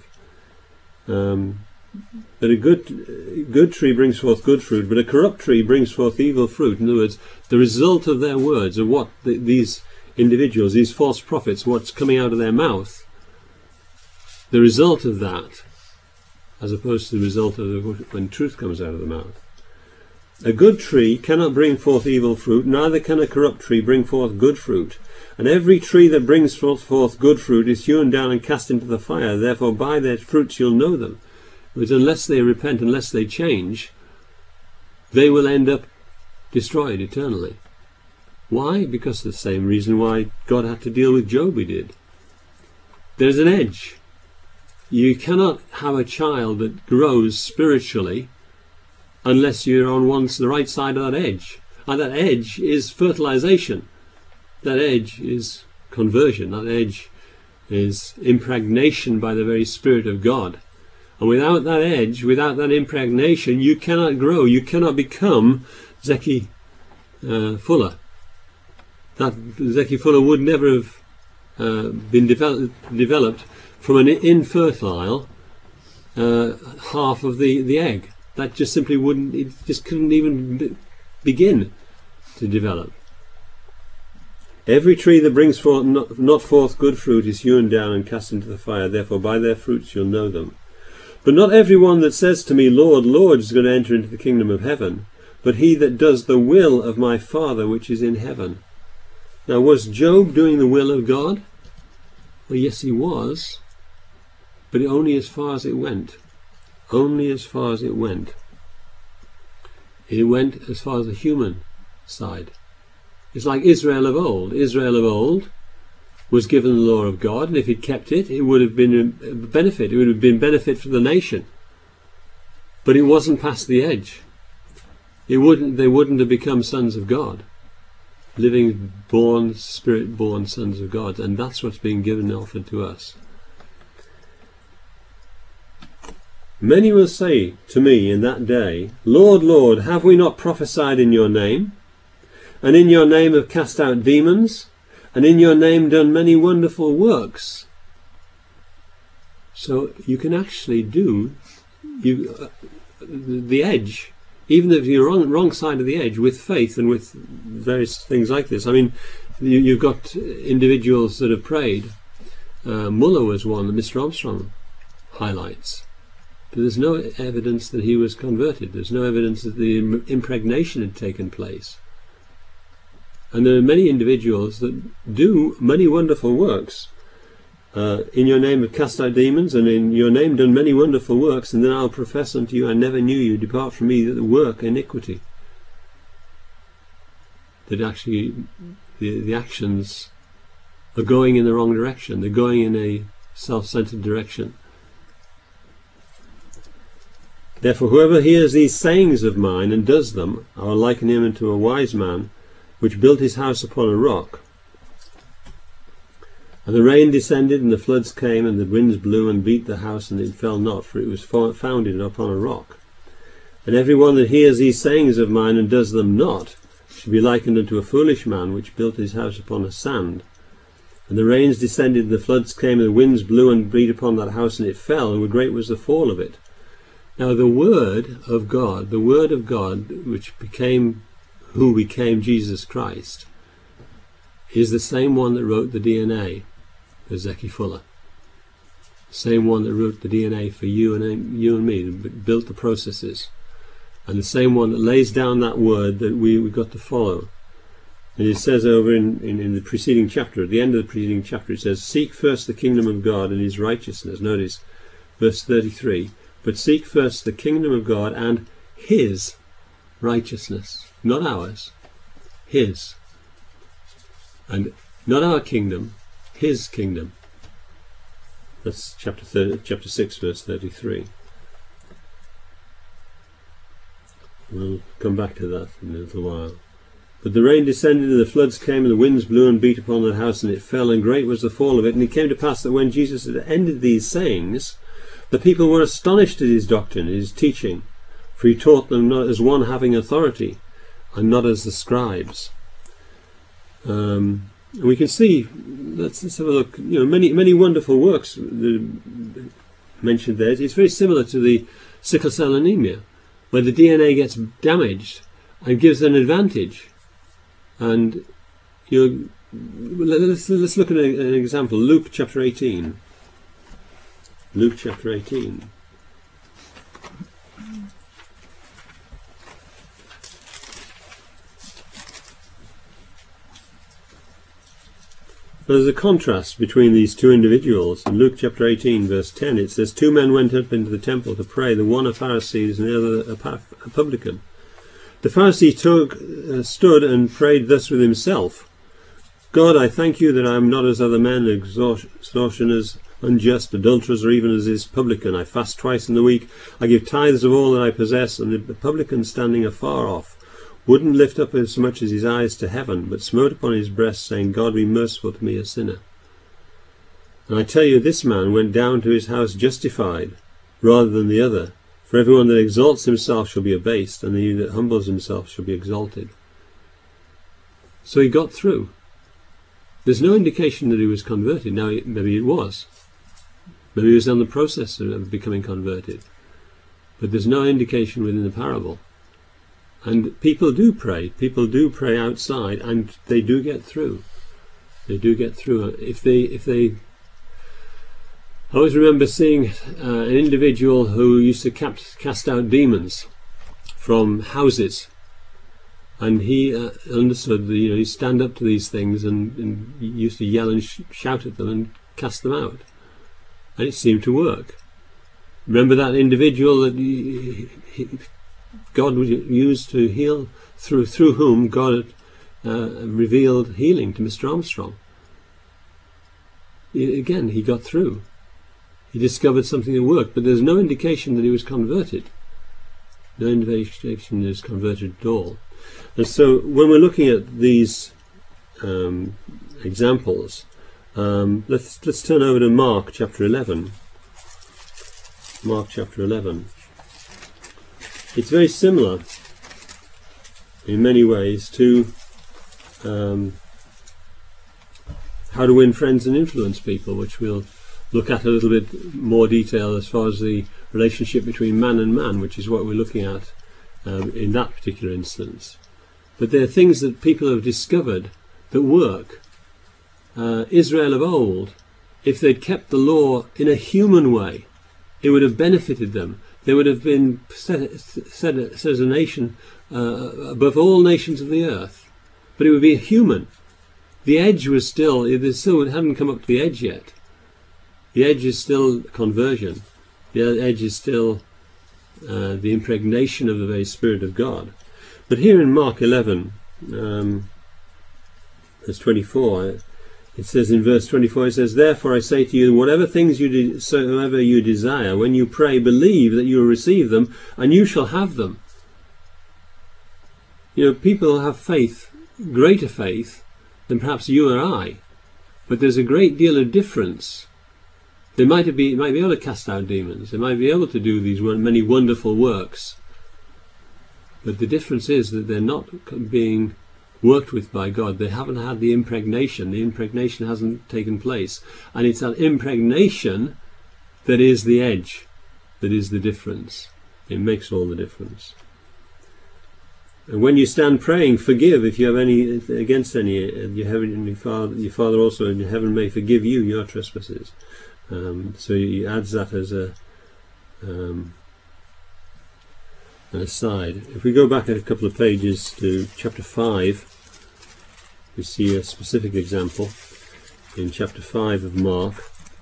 But a good tree brings forth good fruit, but a corrupt tree brings forth evil fruit. In other words, the result of their words, of what these individuals, these false prophets, what's coming out of their mouth, the result of that, as opposed to the result of when truth comes out of the mouth. "A good tree cannot bring forth evil fruit, neither can a corrupt tree bring forth good fruit. And every tree that brings forth good fruit is hewn down and cast into the fire. Therefore by their fruits you'll know them." Because unless they repent, unless they change, they will end up destroyed eternally. Why? Because of the same reason why God had to deal with Job, he did. There's an edge. You cannot have a child that grows spiritually unless you're on the right side of that edge. And that edge is fertilization. That edge is conversion. That edge is impregnation by the very Spirit of God. And without that edge, without that impregnation, you cannot grow. You cannot become Zeki Fuller. That Zeki Fuller would never have been developed from an infertile half of the egg. That just simply wouldn't, it just couldn't even begin to develop. "Every tree that brings forth not forth good fruit is hewn down and cast into the fire. Therefore by their fruits you'll know them. But not every one that says to me, 'Lord, Lord,' is going to enter into the kingdom of heaven, but he that does the will of my Father which is in heaven." Now, was Job doing the will of God? Well, yes, he was, but only as far as it went. Only as far as it went. It went as far as the human side. It's like Israel of old. Israel of old was given the law of God, and if he'd kept it, it would have been a benefit. It would have been benefit for the nation. But it wasn't past the edge. They wouldn't have become sons of God. living, born, spirit-born sons of God, and that's what's being given and offered to us. Many will say to me in that day, Lord, Lord, have we not prophesied in your name? And in your name have cast out demons? And in your name done many wonderful works? So you can actually do the edge, even if you're on the wrong side of the edge, with faith and with various things like this. I mean, you've got individuals that have prayed. Muller was one that Mr. Armstrong highlights. But there's no evidence that he was converted. There's no evidence that the impregnation had taken place. And there are many individuals that do many wonderful works. In your name have cast out demons, and in your name done many wonderful works, and then I'll profess unto you, I never knew you, depart from me, that work iniquity. That actually the actions are going in the wrong direction. They're going in a self-centered direction. Therefore whoever hears these sayings of mine and does them, I will liken him unto a wise man, which built his house upon a rock. And the rain descended, and the floods came, and the winds blew and beat the house, and it fell not, for it was founded upon a rock. And every one that hears these sayings of mine and does them not should be likened unto a foolish man, which built his house upon a sand. And the rains descended, and the floods came, and the winds blew and beat upon that house, and it fell, and great was the fall of it. Now the Word of God, which became who became Jesus Christ, is the same one that wrote the DNA for Zeki Fuller. The same one that wrote the DNA for you and me, that built the processes. And the same one that lays down that word that we've got to follow. And it says over in the preceding chapter, at the end of the preceding chapter, it says, seek first the kingdom of God and his righteousness. Notice verse 33. But seek first the kingdom of God and his righteousness. Not ours. His. And not our kingdom, his kingdom. That's chapter 6, verse 33. We'll come back to that in a little while. But the rain descended, and the floods came, and the winds blew and beat upon that house, and it fell, and great was the fall of it. And it came to pass that when Jesus had ended these sayings, the people were astonished at his doctrine, his teaching, for he taught them not as one having authority, and not as the scribes. We can see, let's have a look, many wonderful works mentioned there. It's very similar to the sickle cell anemia, where the DNA gets damaged and gives an advantage. And let's look at an example. Luke chapter 18. Luke chapter 18. There's a contrast between these two individuals. In Luke chapter 18 verse 10 it says, 2 men went up into the temple to pray, the one a Pharisee and the other a publican. The Pharisee stood and prayed thus with himself, God, I thank you that I am not as other men, extortioners, unjust, adulterers, or even as this publican. I fast twice in the week, I give tithes of all that I possess. And the publican, standing afar off, wouldn't lift up so much as his eyes to heaven, but smote upon his breast, saying, God, be merciful to me, a sinner. And I tell you, this man went down to his house justified, rather than the other. For everyone that exalts himself shall be abased, and he that humbles himself shall be exalted. So he got through. There's no indication that he was converted. Now, maybe it was. Maybe he was on the process of becoming converted. But there's no indication within the parable. And people do pray. People do pray outside, and they do get through. They do get through. If they I always remember seeing an individual who used to cast out demons from houses, and he understood that he'd stand up to these things and he used to yell and shout at them and cast them out, and it seemed to work. Remember that individual that God would use to heal, through whom God revealed healing to Mr. Armstrong. Again, he got through. He discovered something that worked, but there's no indication that he was converted. No indication he was converted at all. And so when we're looking at these examples. Let's turn over to Mark chapter 11. Mark chapter 11. It's very similar in many ways to how to win friends and influence people, which we'll look at a little bit more detail as far as the relationship between man and man, which is what we're looking at in that particular instance. But there are things that people have discovered that work. Israel of old, if they'd kept the law in a human way, it would have benefited them. They would have been set as a nation above all nations of the earth. But it would be human. The edge was still, it hadn't come up to the edge yet. The edge is still conversion. The edge is still the impregnation of the very Spirit of God. But here in Mark 11, verse 24, it says in verse 24, it says, "Therefore I say to you, whatever things soever you desire, when you pray, believe that you will receive them, and you shall have them." You know, people have faith, greater faith, than perhaps you or I. But there's a great deal of difference. They might be able to cast out demons. They might be able to do these many wonderful works. But the difference is that they're not being worked with by God. They haven't had the impregnation. The impregnation hasn't taken place. And it's that impregnation that is the edge, that is the difference. It makes all the difference. And when you stand praying, forgive if you have any against any. Your heavenly Father, your Father also in heaven may forgive you your trespasses. So he adds that as an aside. If we go back a couple of pages to chapter 5, we see a specific example in chapter 5 of Mark.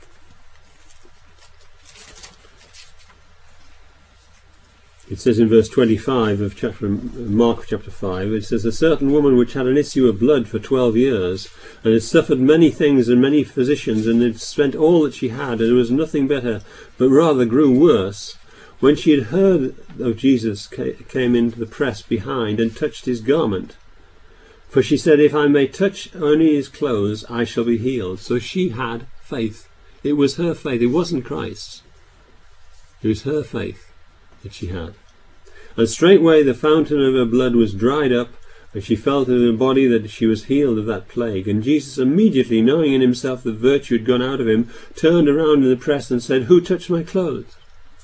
It says in verse 25 of Mark chapter 5, it says, "A certain woman which had an issue of blood for 12 years, and had suffered many things and many physicians, and had spent all that she had, and it was nothing better, but rather grew worse, when she had heard of Jesus, came into the press behind, and touched his garment. For she said, if I may touch only his clothes, I shall be healed." So she had faith. It was her faith. It wasn't Christ's. It was her faith that she had. "And straightway the fountain of her blood was dried up, and she felt in her body that she was healed of that plague. And Jesus, immediately knowing in himself that virtue had gone out of him, turned around in the press and said, Who touched my clothes?"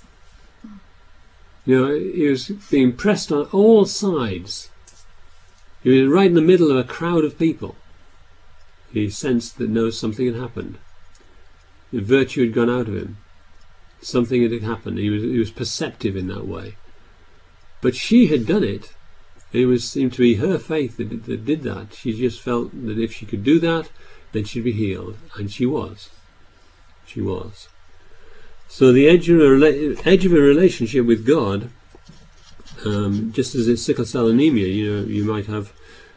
You know, he was being pressed on all sides. He was right in the middle of a crowd of people. He sensed that something had happened. The virtue had gone out of him. Something had happened. He was perceptive in that way. But she had done it. It seemed to be her faith that did that. She just felt that if she could do that, then she'd be healed. And she was. She was. So the edge of a relationship with God, just as in sickle cell anemia, you might have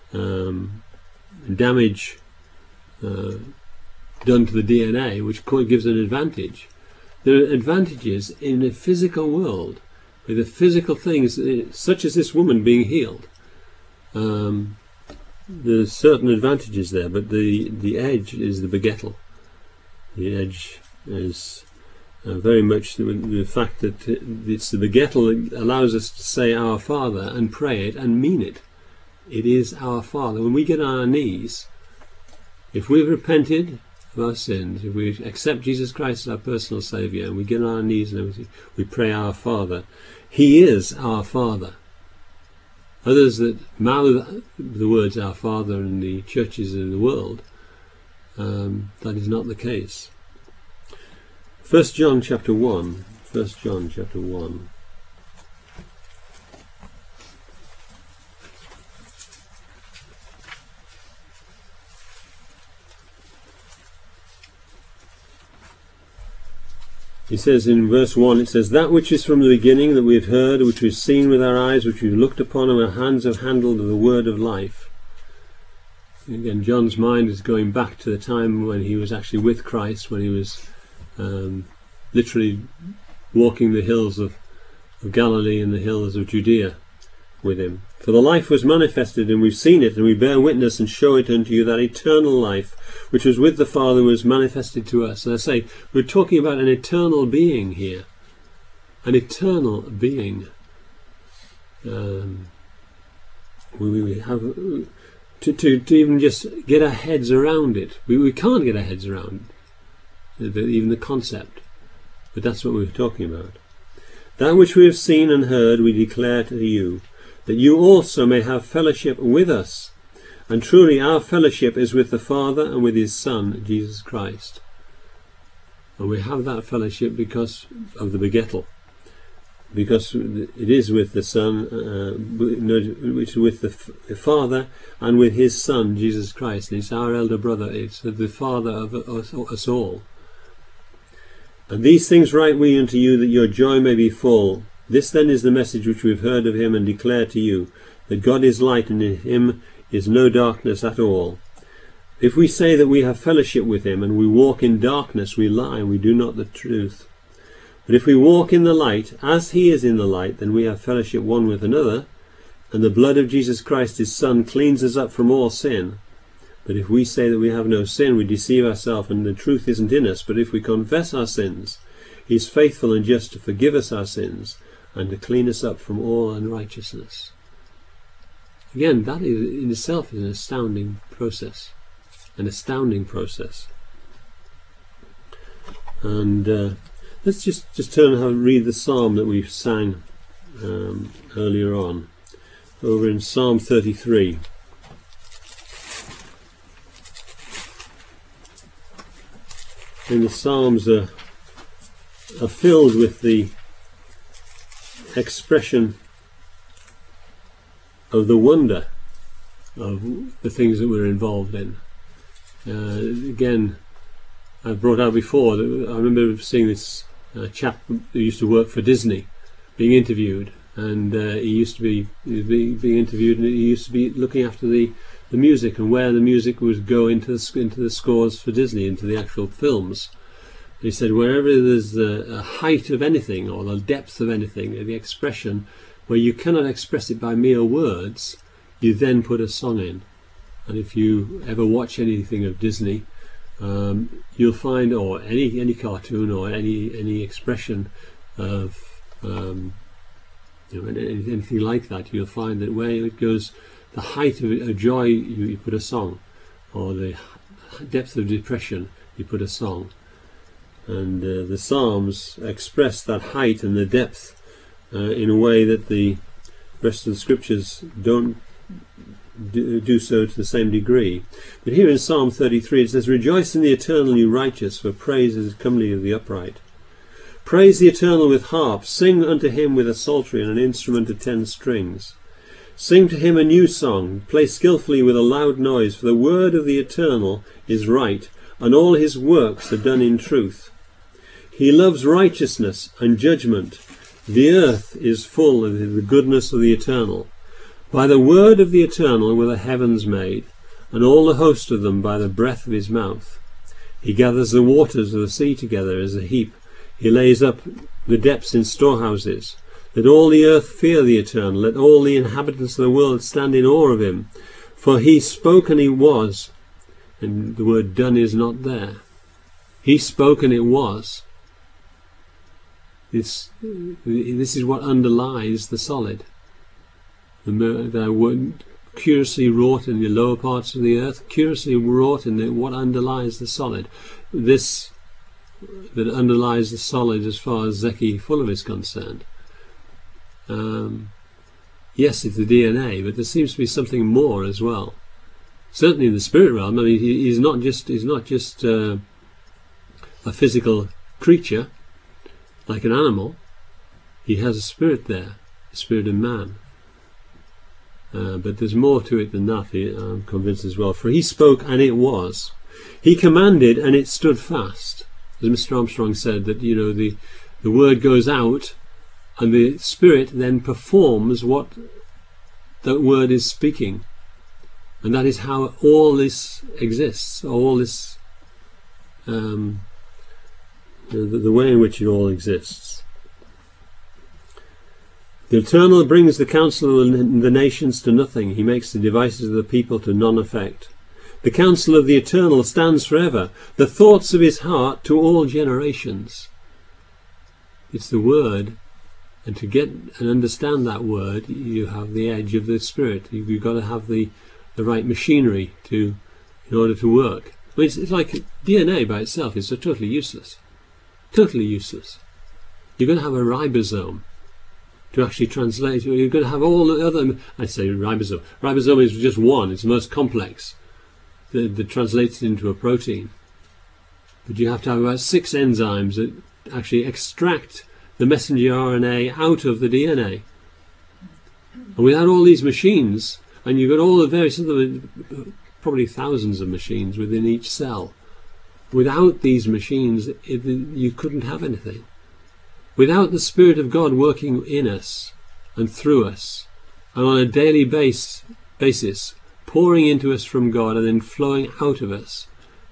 damage done to the DNA, which gives an advantage. There are advantages in the physical world, with the physical things, such as this woman being healed. There's certain advantages there, but the edge is the begettal. The edge is very much the fact that it's the begettal that allows us to say our Father and pray it and mean it. It is our Father. When we get on our knees, if we've repented of our sins, if we accept Jesus Christ as our personal Saviour, and we get on our knees and we pray our Father, He is our Father. Others that mouth the words our Father in the churches in the world, that is not the case. 1 John chapter 1. 1 John chapter 1. He says in verse 1, it says, "That which is from the beginning, that we have heard, which we've seen with our eyes, which we've looked upon, and our hands have handled the word of life." Again, John's mind is going back to the time when he was actually with Christ, when he was literally walking the hills of Galilee and the hills of Judea with him. For the life was manifested, and we've seen it, and we bear witness and show it unto you, that eternal life, which was with the Father, was manifested to us. And I say, we're talking about an eternal being here. An eternal being. We have to even just get our heads around it. We can't get our heads around even the concept. But that's what we're talking about. That which we have seen and heard we declare to you, that you also may have fellowship with us. And truly our fellowship is with the Father and with his Son, Jesus Christ. And we have that fellowship because of the begettal. Because it is with the Son, which is with the Father and with his Son, Jesus Christ. And it's our elder brother. It's the Father of us all. And these things write we unto you, that your joy may be full. This then is the message which we have heard of him and declare to you, that God is light, and in him is no darkness at all. If we say that we have fellowship with him, and we walk in darkness, we lie, and we do not the truth. But if we walk in the light, as he is in the light, then we have fellowship one with another, and the blood of Jesus Christ his Son cleans us up from all sin. But if we say that we have no sin, we deceive ourselves, and the truth isn't in us. But if we confess our sins, he is faithful and just to forgive us our sins, and to clean us up from all unrighteousness. Again, that is, in itself is an astounding process. An astounding process. And let's just turn and read the psalm that we sang earlier on. Over in Psalm 33. And the Psalms are filled with the expression of the wonder of the things that we're involved in. Again, I've brought out before that I remember seeing this chap who used to work for Disney being interviewed, and he used to be being interviewed, and he used to be looking after the music and where the music would go into the scores for Disney, into the actual films. He said wherever there's a height of anything or the depth of anything, the expression where you cannot express it by mere words, you then put a song in. And if you ever watch anything of Disney, you'll find, or any cartoon or any expression of anything like that, you'll find that where it goes, the height of joy, you put a song, or the depth of depression, you put a song. And the Psalms express that height and the depth in a way that the rest of the scriptures don't do so to the same degree. But here in Psalm 33 it says, "Rejoice in the eternally righteous, for praise is comely of the upright. Praise the Eternal with harps, sing unto him with a psaltery and an instrument of 10 strings. Sing to him a new song, play skillfully with a loud noise, for the word of the Eternal is right, and all his works are done in truth. He loves righteousness and judgment. The earth is full of the goodness of the Eternal. By the word of the Eternal were the heavens made, and all the host of them by the breath of his mouth. He gathers the waters of the sea together as a heap. He lays up the depths in storehouses. Let all the earth fear the Eternal. Let all the inhabitants of the world stand in awe of him. For he spoke and he was." And the word "done" is not there. He spoke and it was. This is what underlies the solid. The word curiously wrought in the lower parts of the earth, curiously wrought in what underlies the solid. This that underlies the solid as far as Zeki Fuller is concerned. Yes, it's the DNA, but there seems to be something more as well. Certainly in the spirit realm. I mean, he's not just a physical creature like an animal. He has a spirit there, a spirit of man. But there's more to it than that, I'm convinced as well. For he spoke and it was. He commanded and it stood fast. As Mr. Armstrong said, that the word goes out and the spirit then performs what that word is speaking. And that is how all this exists, all this, the way in which it all exists. The Eternal brings the counsel of the nations to nothing. He makes the devices of the people to none effect. The counsel of the Eternal stands forever, the thoughts of his heart to all generations. It's the word, and to get and understand that word, you have the edge of the Spirit. You've got to have the right machinery in order to work. I mean, it's like DNA by itself is totally useless. Totally useless. You've got to have a ribosome to actually translate. You've got to have all the other. I say ribosome. Ribosome is just one. It's the most complex. That translates it into a protein. But you have to have about 6 enzymes that actually extract the messenger RNA out of the DNA. And without all these machines, and you've got all the various other, probably thousands of machines within each cell. Without these machines, you couldn't have anything. Without the Spirit of God working in us and through us, and on a daily basis, pouring into us from God and then flowing out of us,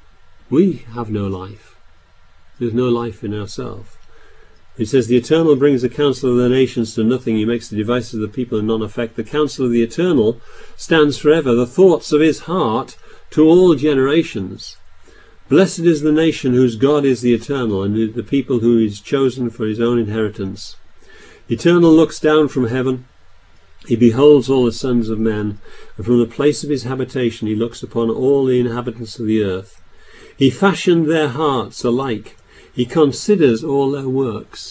we have no life. There's no life in ourselves. He says, the Eternal brings the counsel of the nations to nothing. He makes the devices of the people of none effect. The counsel of the Eternal stands forever, the thoughts of his heart to all generations. Blessed is the nation whose God is the Eternal, and the people who is chosen for his own inheritance. The Eternal looks down from heaven. He beholds all the sons of men, and from the place of his habitation he looks upon all the inhabitants of the earth. He fashioned their hearts alike. He considers all their works.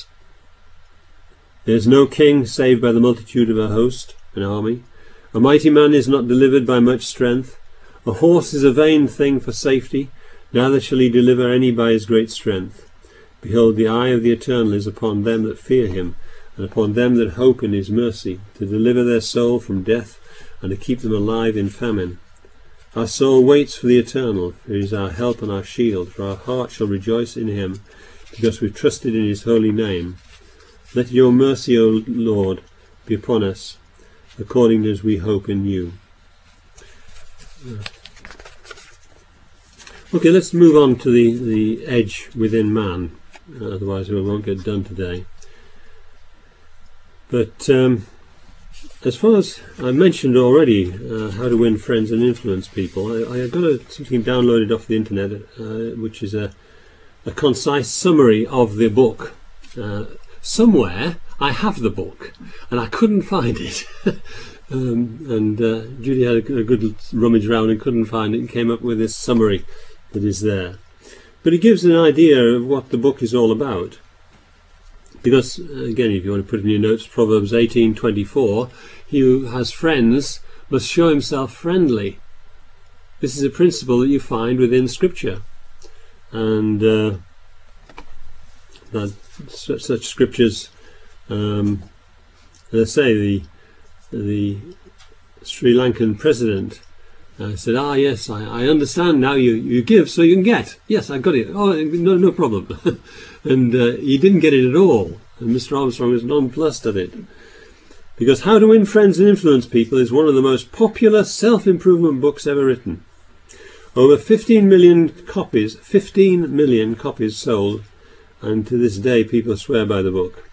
There is no king save by the multitude of a host, an army. A mighty man is not delivered by much strength. A horse is a vain thing for safety, neither shall he deliver any by his great strength. Behold, the eye of the Eternal is upon them that fear him, and upon them that hope in his mercy, to deliver their soul from death, and to keep them alive in famine. Our soul waits for the Eternal, for he is our help and our shield, for our heart shall rejoice in him, because we've trusted in his holy name. Let your mercy, O Lord, be upon us, according as we hope in you. Okay, let's move on to the edge within man, otherwise we won't get done today. But as far as I mentioned already, how to win friends and influence people, I got something downloaded off the internet, which is a concise summary of the book. Somewhere I have the book, and I couldn't find it. And Judy had a good rummage around and couldn't find it, and came up with this summary that is there. But it gives an idea of what the book is all about. Because, again, if you want to put in your notes, Proverbs 18:24, he who has friends must show himself friendly. This is a principle that you find within Scripture. And such scriptures, as I say, the Sri Lankan president said, yes, I understand now you give so you can get. Yes, I got it. Oh, no problem. And he didn't get it at all. And Mr. Armstrong was nonplussed at it. Because How to Win Friends and Influence People is one of the most popular self-improvement books ever written. Over 15 million copies sold, and to this day people swear by the book.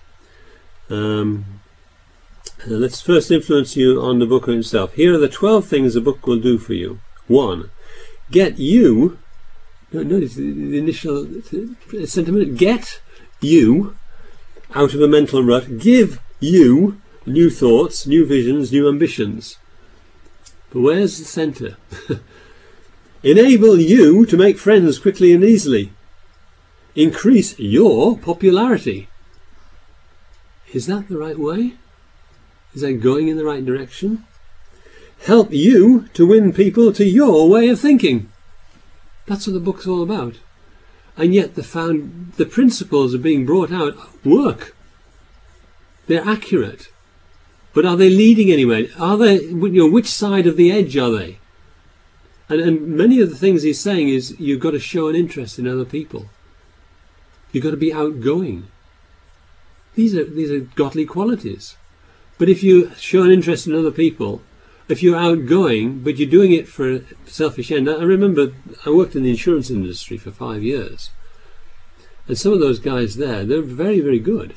Let's first influence you on the book itself. Here are the 12 things the book will do for you. 1. Get you, notice the initial sentiment, get you out of a mental rut. Give you new thoughts, new visions, new ambitions. But where's the centre? Enable you to make friends quickly and easily. Increase your popularity. Is that the right way? Is that going in the right direction? Help you to win people to your way of thinking. That's what the book's all about. And yet the principles are being brought out work. They're accurate. But are they leading anywhere? Are they, which side of the edge are they? And many of the things he's saying is you've got to show an interest in other people. You've got to be outgoing. These are godly qualities. But if you show an interest in other people, if you're outgoing, but you're doing it for a selfish end. I remember I worked in the insurance industry for 5 years. And some of those guys there, they're very, very good.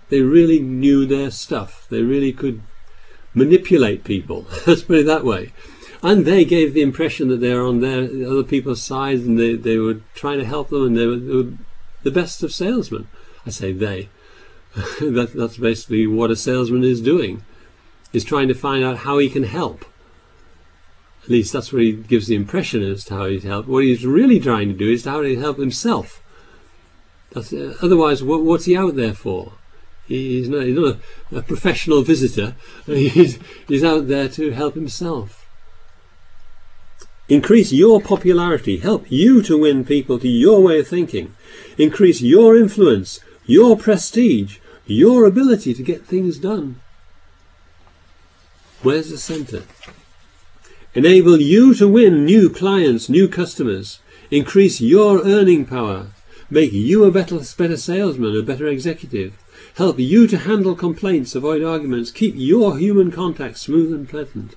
They really knew their stuff. They really could manipulate people. Let's put it that way. And they gave the impression that they were on other people's side, and they were trying to help them, and they were the best of salesmen. I say they. That's basically what a salesman is doing. Is trying to find out how he can help. At least that's what he gives the impression as to how he'd help. What he's really trying to do is how to help himself. Otherwise, what's he out there for? He's not a professional visitor. He's out there to help himself. Increase your popularity. Help you to win people to your way of thinking. Increase your influence, your prestige, your ability to get things done. Where's the centre? Enable you to win new clients, new customers. Increase your earning power. Make you a better salesman, a better executive. Help you to handle complaints, avoid arguments. Keep your human contact smooth and pleasant.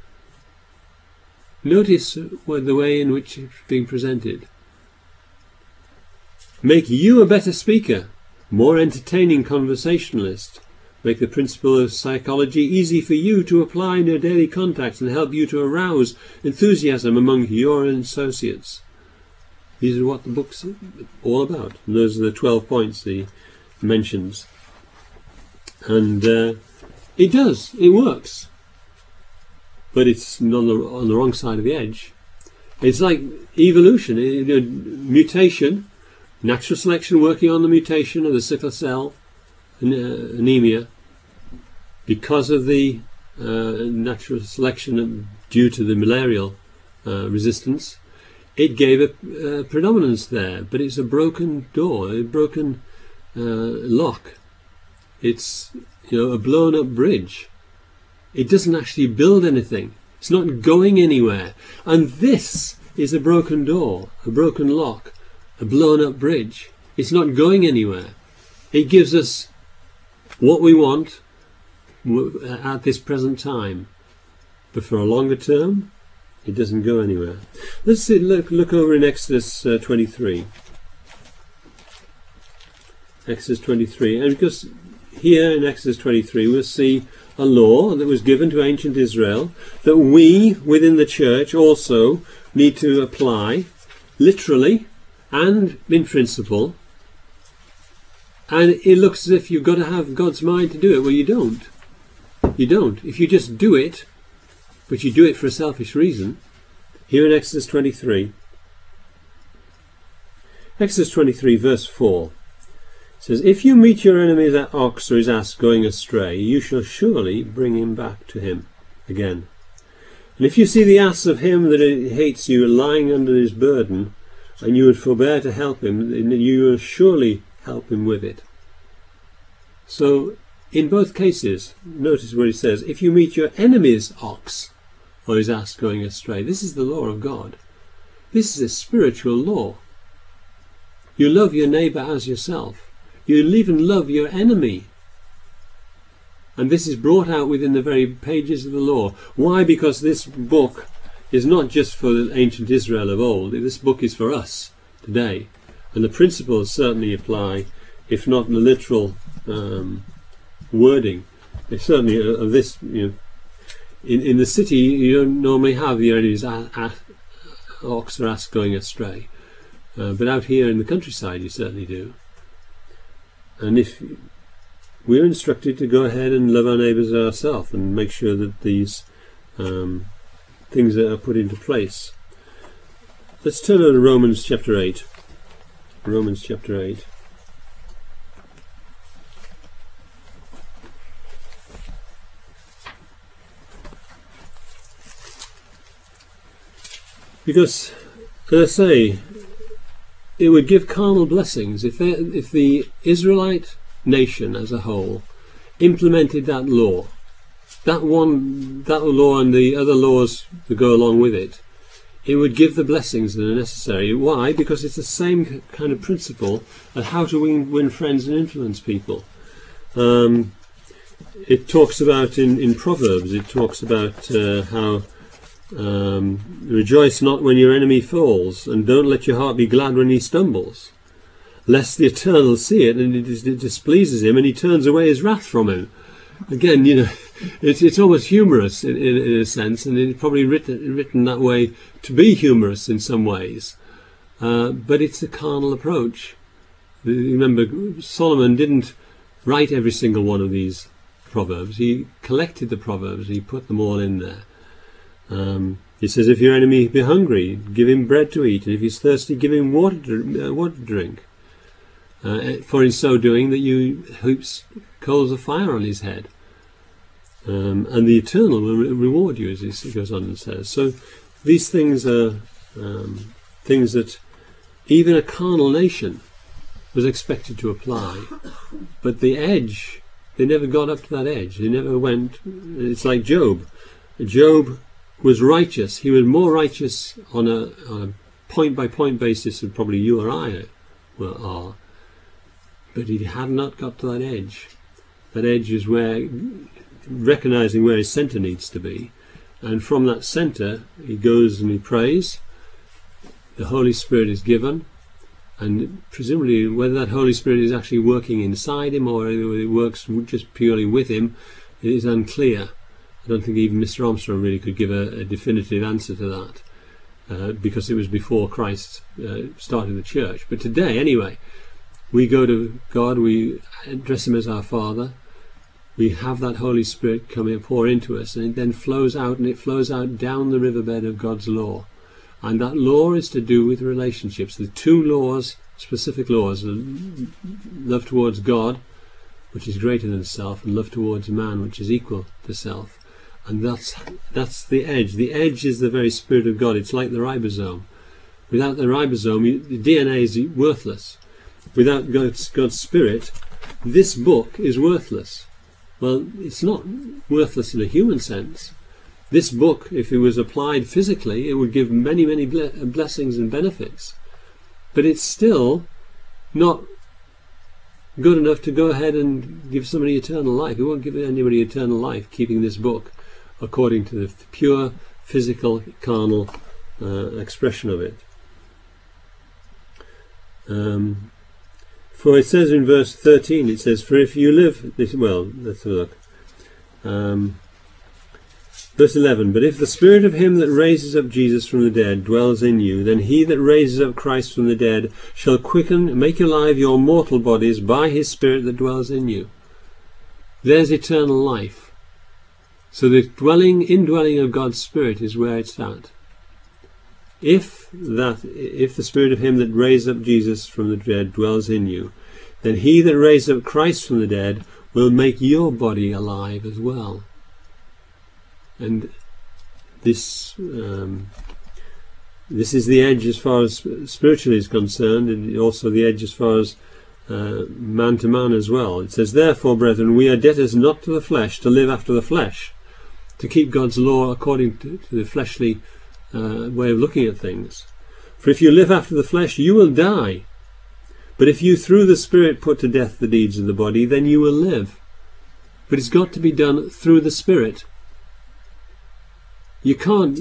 Notice the way in which it's being presented. Make you a better speaker, more entertaining conversationalist. Make the principle of psychology easy for you to apply in your daily contacts and help you to arouse enthusiasm among your associates. These are what the book's all about. And those are the 12 points he mentions. And it does. It works. But it's on the wrong side of the edge. It's like evolution, mutation, natural selection working on the mutation of the sickle cell, anemia, because of the natural selection due to the malarial resistance. It gave a predominance there, but it's a broken door, a broken lock. It's a blown up bridge. It doesn't actually build anything. It's not going anywhere. And this is a broken door, a broken lock, a blown up bridge. It's not going anywhere. It gives us what we want at this present time. But for a longer term, it doesn't go anywhere. Let's look over in Exodus 23. Exodus 23. And because here in Exodus 23 we'll see a law that was given to ancient Israel that we within the church also need to apply literally and in principle. And it looks as if you've got to have God's mind to do it. Well, you don't. You don't. If you just do it, but you do it for a selfish reason. Here in Exodus 23. Exodus 23 verse 4. It says, if you meet your enemy's ox or his ass going astray, you shall surely bring him back to him again. And if you see the ass of him that hates you lying under his burden, and you would forbear to help him, then you will surely help him with it. So, in both cases, notice what he says, if you meet your enemy's ox or his ass going astray, this is the law of God. This is a spiritual law. You love your neighbour as yourself. You'll even love your enemy. And this is brought out within the very pages of the law. Why? Because this book is not just for ancient Israel of old. This book is for us today. And the principles certainly apply, if not the literal wording. It's certainly of this, in the city you don't normally have your enemy's ox or ass going astray. But out here in the countryside you certainly do. And if we're instructed to go ahead and love our neighbours ourselves and make sure that these things are put into place. Let's turn over to Romans chapter 8. Romans chapter 8. Because, as I say, it would give carnal blessings if the Israelite nation as a whole implemented that law and the other laws that go along with it. It would give the blessings that are necessary. Why? Because it's the same kind of principle of how to win friends and influence people. It talks about in Proverbs, it talks about how rejoice not when your enemy falls, and don't let your heart be glad when he stumbles. lest the Eternal see it and it displeases him, and he turns away his wrath from him. Again, it's almost humorous in a sense, and it's probably written that way to be humorous in some ways. But it's a carnal approach. Remember, Solomon didn't write every single one of these proverbs. He collected the proverbs, he put them all in there. He says, if your enemy be hungry, give him bread to eat, and if he's thirsty, give him water to drink. For in so doing that you heaps coals of fire on his head. And the Eternal will reward you, as he goes on and says. So these things are things that even a carnal nation was expected to apply. But the edge, they never got up to that edge. They never went. It's like Job. Job was righteous. He was more righteous on a point-by-point basis than probably you or I are. But he had not got to that edge. That edge is where, recognizing where his centre needs to be. And from that centre, he goes and he prays. The Holy Spirit is given. And presumably, whether that Holy Spirit is actually working inside him or it works just purely with him, it is unclear. I don't think even Mr. Armstrong really could give a definitive answer to that, because it was before Christ started the church. But today, anyway, we go to God, we address him as our Father, we have that Holy Spirit come and pour into us, and it then flows out, and it flows out down the riverbed of God's law. And that law is to do with relationships. The two laws, specific laws, love towards God, which is greater than self, and love towards man, which is equal to self. And that's the edge. The edge is the very Spirit of God. It's like the ribosome. Without the ribosome, the DNA is worthless. Without God's Spirit, this book is worthless. Well, it's not worthless in a human sense. This book, if it was applied physically, it would give many, many blessings and benefits. But it's still not good enough to go ahead and give somebody eternal life. It won't give anybody eternal life, keeping this book according to the pure, physical, carnal expression of it. For it says in verse 13, it says, for if you live... Well, let's have a look. Verse 11, but if the Spirit of him that raises up Jesus from the dead dwells in you, then he that raises up Christ from the dead shall quicken, make alive your mortal bodies by his Spirit that dwells in you. There's eternal life. So the indwelling of God's Spirit is where it's at. If the Spirit of him that raised up Jesus from the dead dwells in you, then he that raised up Christ from the dead will make your body alive as well. And this is the edge as far as spiritually is concerned, and also the edge as far as man to man as well. It says, therefore, brethren, we are debtors not to the flesh, to live after the flesh, to keep God's law according to the fleshly way of looking at things. For if you live after the flesh, you will die. But if you through the Spirit put to death the deeds of the body, then you will live. But it's got to be done through the Spirit. You can't,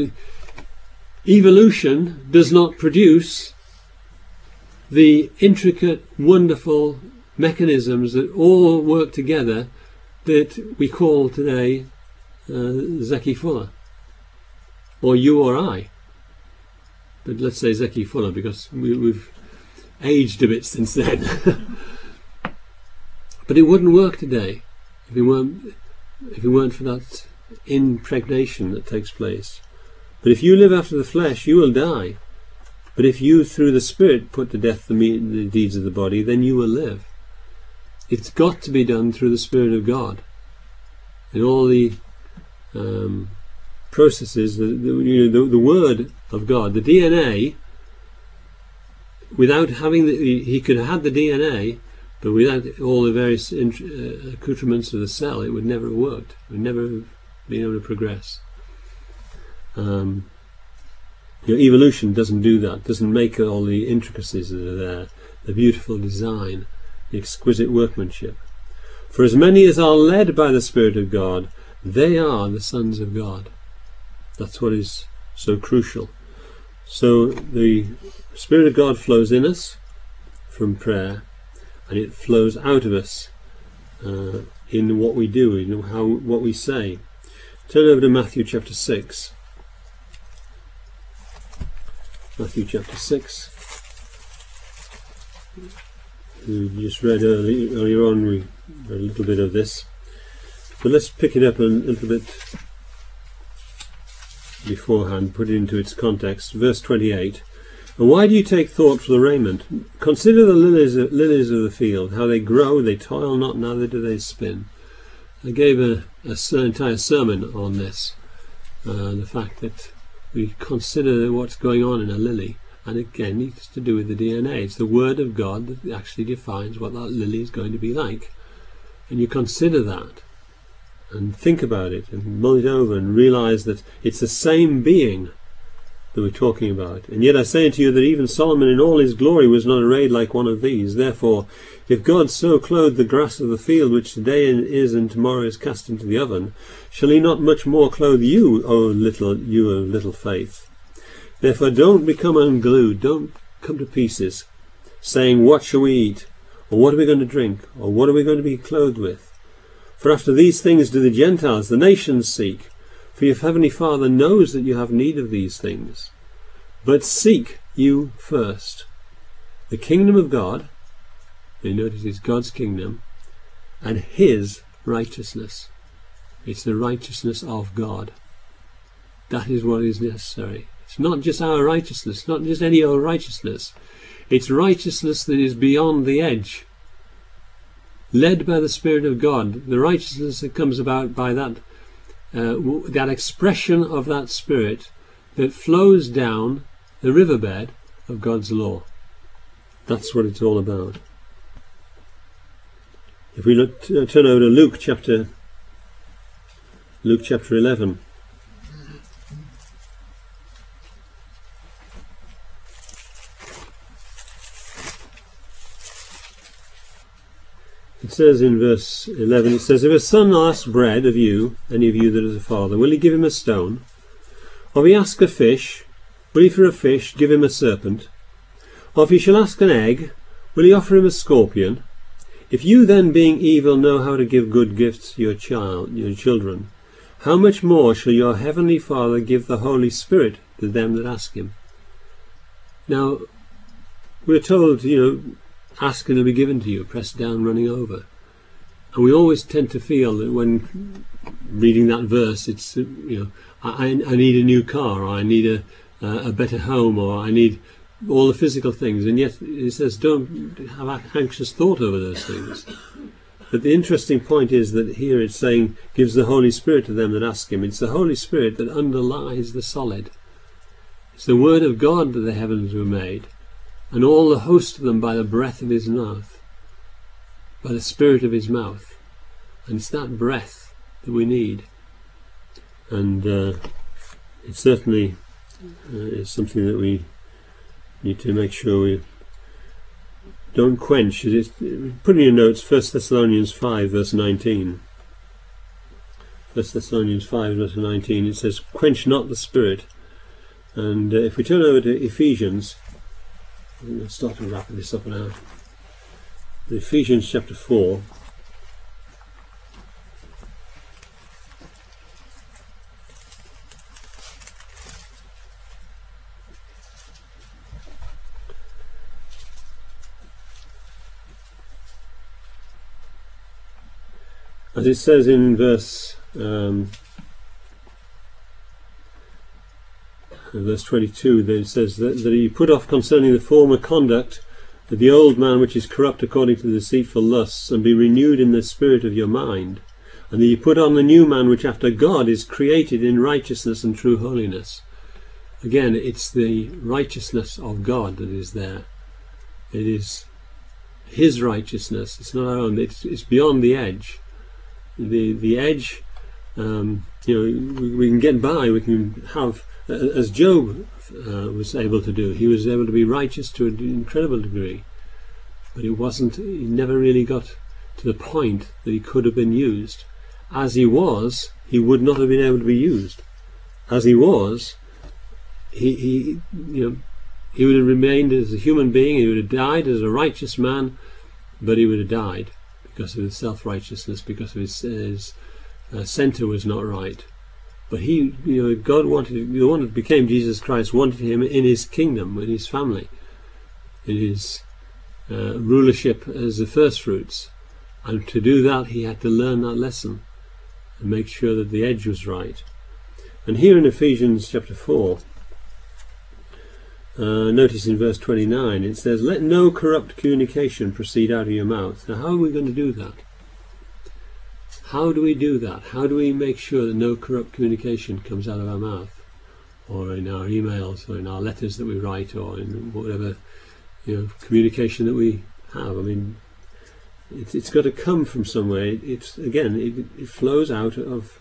evolution does not produce the intricate, wonderful mechanisms that all work together that we call today Zeki Fuller, or you or I. But let's say Zeki Fuller because we've aged a bit since then. But it wouldn't work today if it weren't for that impregnation that takes place. But if you live after the flesh, you will die. But if you through the Spirit put to death the deeds of the body, then you will live. It's got to be done through the Spirit of God. And all the processes, the Word of God, the DNA, without having he could have had the DNA, but without all the various accoutrements of the cell, it would never have worked. It would never have been able to progress. Evolution doesn't do that, doesn't make all the intricacies that are there, the beautiful design, the exquisite workmanship. For as many as are led by the Spirit of God, they are the sons of God. That's what is so crucial. So the Spirit of God flows in us from prayer, and it flows out of us in what we do, in what we say. Turn over to Matthew chapter 6. Matthew chapter 6. We just read earlier on, we read a little bit of this. But let's pick it up a little bit beforehand, put it into its context. Verse 28. And why do you take thought for the raiment? Consider the lilies of the field, how they grow, they toil not, neither do they spin. I gave an entire sermon on this, the fact that we consider what's going on in a lily. And again, it's to do with the DNA. It's the Word of God that actually defines what that lily is going to be like. And you consider that, and think about it, and mull it over, and realize that it's the same being that we're talking about. And yet I say unto you that even Solomon in all his glory was not arrayed like one of these. Therefore, if God so clothed the grass of the field, which today is and tomorrow is cast into the oven, shall he not much more clothe you, O little faith? Therefore don't become unglued, don't come to pieces, saying, what shall we eat? Or what are we going to drink? Or what are we going to be clothed with? For after these things do the Gentiles, the nations, seek. For your heavenly Father knows that you have need of these things. But seek you first the kingdom of God, you notice it's God's kingdom, and his righteousness. It's the righteousness of God. That is what is necessary. It's not just our righteousness, not just any old righteousness. It's righteousness that is beyond the edge, led by the Spirit of God. The righteousness that comes about by that expression of that Spirit that flows down the riverbed of God's law. That's what it's all about. If we turn over to Luke chapter 11. It says in verse 11, it says, if a son asks bread of you, any of you that is a father, will he give him a stone? Or if he ask a fish, will he for a fish give him a serpent? Or if he shall ask an egg, will he offer him a scorpion? If you then, being evil, know how to give good gifts to your children, how much more shall your heavenly Father give the Holy Spirit to them that ask him? Now, we're told, ask and it'll be given to you, pressed down, running over. And we always tend to feel that when reading that verse, it's, I need a new car, or I need a better home, or I need all the physical things. And yet it says don't have an anxious thought over those things. But the interesting point is that here it's saying gives the Holy Spirit to them that ask him. It's the Holy Spirit that underlies the solid. It's the Word of God that the heavens were made, and all the host of them by the breath of his mouth, by the spirit of his mouth. And it's that breath that we need. And it certainly is something that we need to make sure we don't quench. Put in your notes 1 Thessalonians 5 verse 19. 1 Thessalonians 5 verse 19, it says, quench not the spirit. And if we turn over to Ephesians, I'm going to start to wrap this up now. Ephesians chapter 4. As it says in verse 22, that it says that he put off concerning the former conduct the old man which is corrupt according to the deceitful lusts, and be renewed in the spirit of your mind, and that you put on the new man which after God is created in righteousness and true holiness. Again, it's the righteousness of God that is there. It is his righteousness. It's not our own. It's beyond the edge. The edge, we can get by. We can have, as Job was able to do. He was able to be righteous to an incredible degree, but he never really got to the point that he could have been used. As he was, he would not have been able to be used. As he was, he He would have remained as a human being, he would have died as a righteous man, but he would have died because of his self-righteousness, because of his centre was not right. But he, God wanted, the one that became Jesus Christ wanted him in his kingdom, in his family, in his rulership as the first fruits. And to do that, he had to learn that lesson and make sure that the edge was right. And here in Ephesians chapter 4, notice in verse 29, it says, "Let no corrupt communication proceed out of your mouth." Now, how are we going to do that? How do we do that? How do we make sure that no corrupt communication comes out of our mouth, or in our emails, or in our letters that we write, or in whatever communication that we have? I mean, it's got to come from somewhere. It flows out of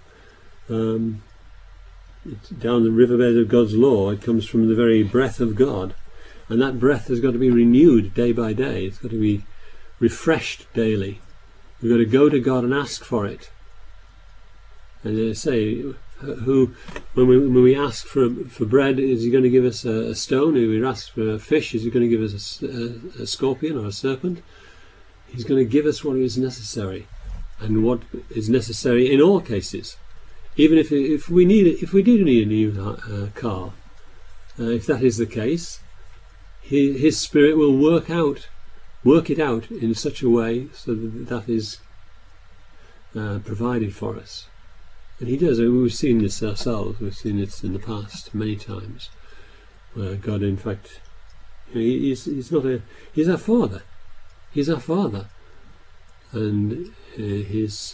down the riverbed of God's law. It comes from the very breath of God, and that breath has got to be renewed day by day. It's got to be refreshed daily. We've got to go to God and ask for it. And they say, when we ask for bread, is he going to give us a stone? If we ask for a fish, is he going to give us a scorpion or a serpent? He's going to give us what is necessary, and what is necessary in all cases. Even if we do need a new car, if that is the case, His Spirit will work it out in such a way so that is provided for us. And he does. We've seen this ourselves. We've seen this in the past many times, where God, in fact, he's our Father. He's our Father, and his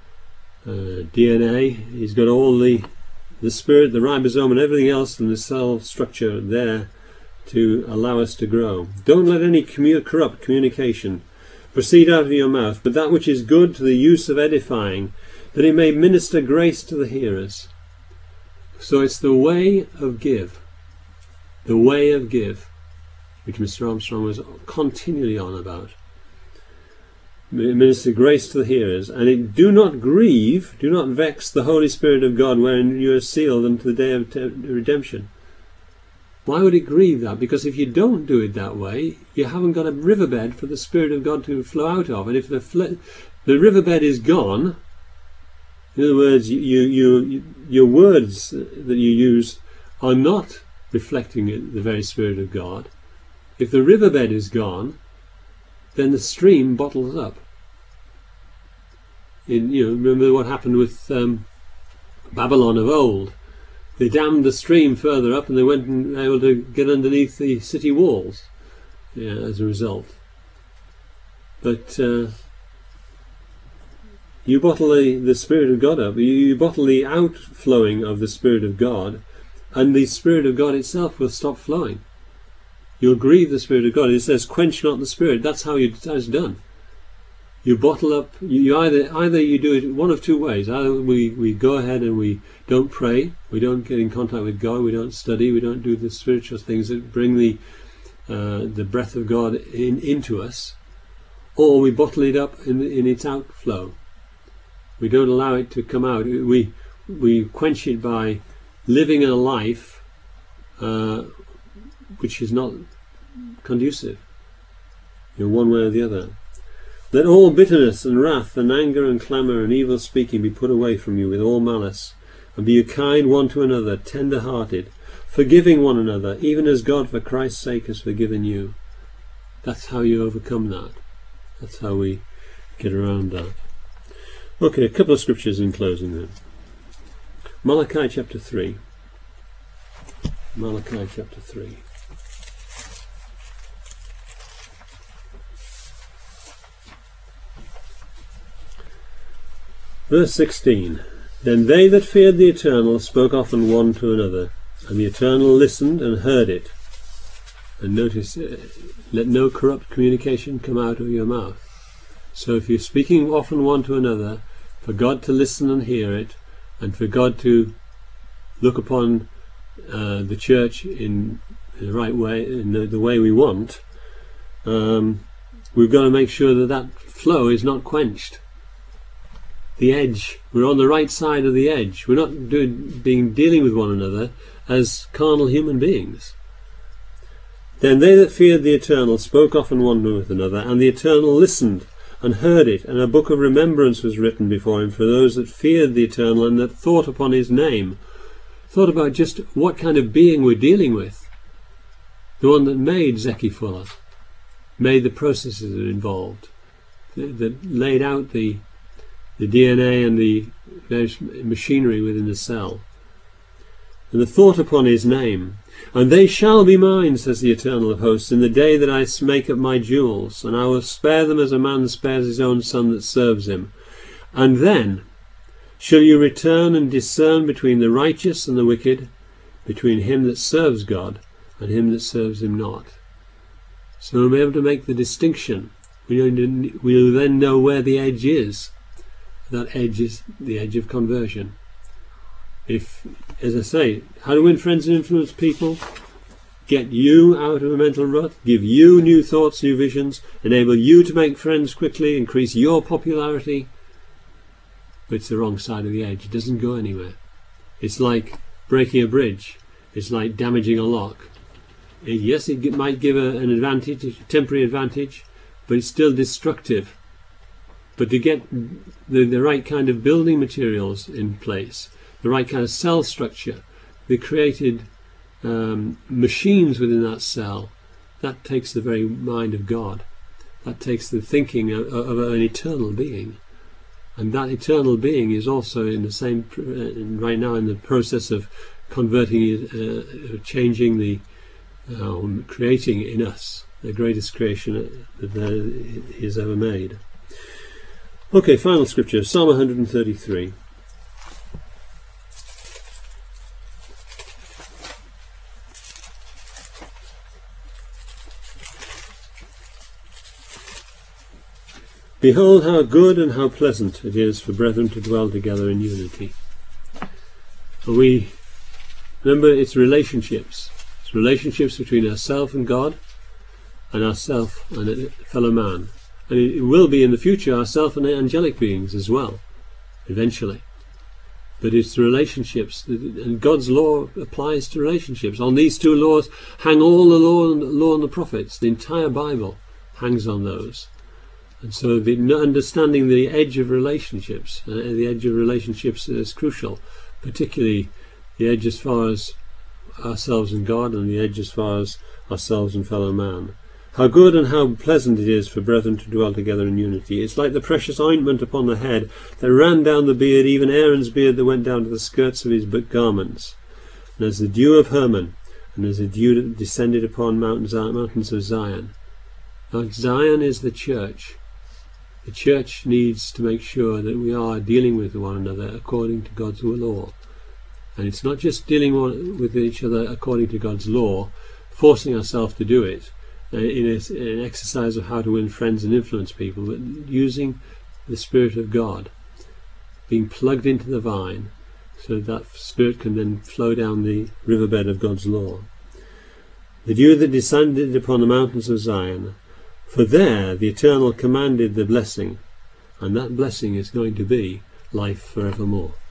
DNA. He's got all the spirit, the ribosome, and everything else, and the cell structure there to allow us to grow. Don't let any corrupt communication proceed out of your mouth, but that which is good to the use of edifying, that it may minister grace to the hearers. So it's the way of give, which Mr. Armstrong was continually on about. Minister grace to the hearers, and it do not vex the Holy Spirit of God, wherein you are sealed unto the day of redemption. Why would it grieve that? Because if you don't do it that way, you haven't got a riverbed for the Spirit of God to flow out of. And if the riverbed is gone, in other words, your words that you use are not reflecting the very Spirit of God. If the riverbed is gone, then the stream bottles up. Remember what happened with Babylon of old. They dammed the stream further up, and they weren't able to get underneath the city walls as a result. But you bottle the Spirit of God up, you bottle the outflowing of the Spirit of God, and the Spirit of God itself will stop flowing. You'll grieve the Spirit of God. It says, "Quench not the Spirit." That's how it's done. You bottle up. You either you do it one of two ways. Either we go ahead and we don't pray, we don't get in contact with God, we don't study, we don't do the spiritual things that bring the breath of God into us, or we bottle it up in its outflow. We don't allow it to come out. We quench it by living a life which is not conducive, one way or the other. Let all bitterness and wrath and anger and clamour and evil speaking be put away from you with all malice, and be you kind one to another, tender-hearted, forgiving one another, even as God for Christ's sake has forgiven you. That's how you overcome that. That's how we get around that. Okay, a couple of scriptures in closing then. Malachi chapter 3. Malachi chapter 3. Verse 16. Then they that feared the Eternal spoke often one to another, and the Eternal listened and heard it. And notice, let no corrupt communication come out of your mouth. So if you're speaking often one to another, for God to listen and hear it, and for God to look upon the church in the right way, in the way we want, we've got to make sure that flow is not quenched. The edge, we're on the right side of the edge. We're not dealing with one another as carnal human beings. Then they that feared the Eternal spoke often one with another, and the Eternal listened and heard it, and a book of remembrance was written before him for those that feared the Eternal and that thought upon his name. Thought about just what kind of being we're dealing with. The one that made Zeki Fuller, made the processes that are involved, that laid out the DNA and the machinery within the cell. And the thought upon his name. And they shall be mine, says the Eternal of hosts, in the day that I make up my jewels, and I will spare them as a man spares his own son that serves him. And then shall you return and discern between the righteous and the wicked, between him that serves God and him that serves him not. So we'll be able to make the distinction. We'll then know where the edge is. That edge is the edge of conversion. If, as I say, how to win friends and influence people, get you out of a mental rut, give you new thoughts, new visions, enable you to make friends quickly, increase your popularity. But it's the wrong side of the edge. It doesn't go anywhere. It's like breaking a bridge. It's like damaging a lock. Yes, it might give an advantage, a temporary advantage, but it's still destructive. But to get the right kind of building materials in place, the right kind of cell structure, the created machines within that cell, that takes the very mind of God. That takes the thinking of an eternal being. And that eternal being is also in the same, right now in the process of converting, changing creating in us the greatest creation that He has ever made. Okay, final scripture, Psalm 133. Behold how good and how pleasant it is for brethren to dwell together in unity. And remember, it's relationships. It's relationships between ourselves and God, and ourselves and a fellow man. And it will be in the future ourselves and angelic beings as well, eventually. But it's the relationships, and God's law applies to relationships. On these two laws hang all the law and the prophets. The entire Bible hangs on those. And so understanding the edge of relationships, is crucial, particularly the edge as far as ourselves and God, and the edge as far as ourselves and fellow man. How good and how pleasant it is for brethren to dwell together in unity. It's like the precious ointment upon the head that ran down the beard, even Aaron's beard that went down to the skirts of his garments. And as the dew of Hermon, and as the dew that descended upon mountains of Zion. Now, Zion is the church. The church needs to make sure that we are dealing with one another according to God's law. And it's not just dealing with each other according to God's law, forcing ourselves to do it in an exercise of how to win friends and influence people, but using the Spirit of God, being plugged into the vine, so that Spirit can then flow down the riverbed of God's law. The dew that descended upon the mountains of Zion, for there the Eternal commanded the blessing, and that blessing is going to be life forevermore.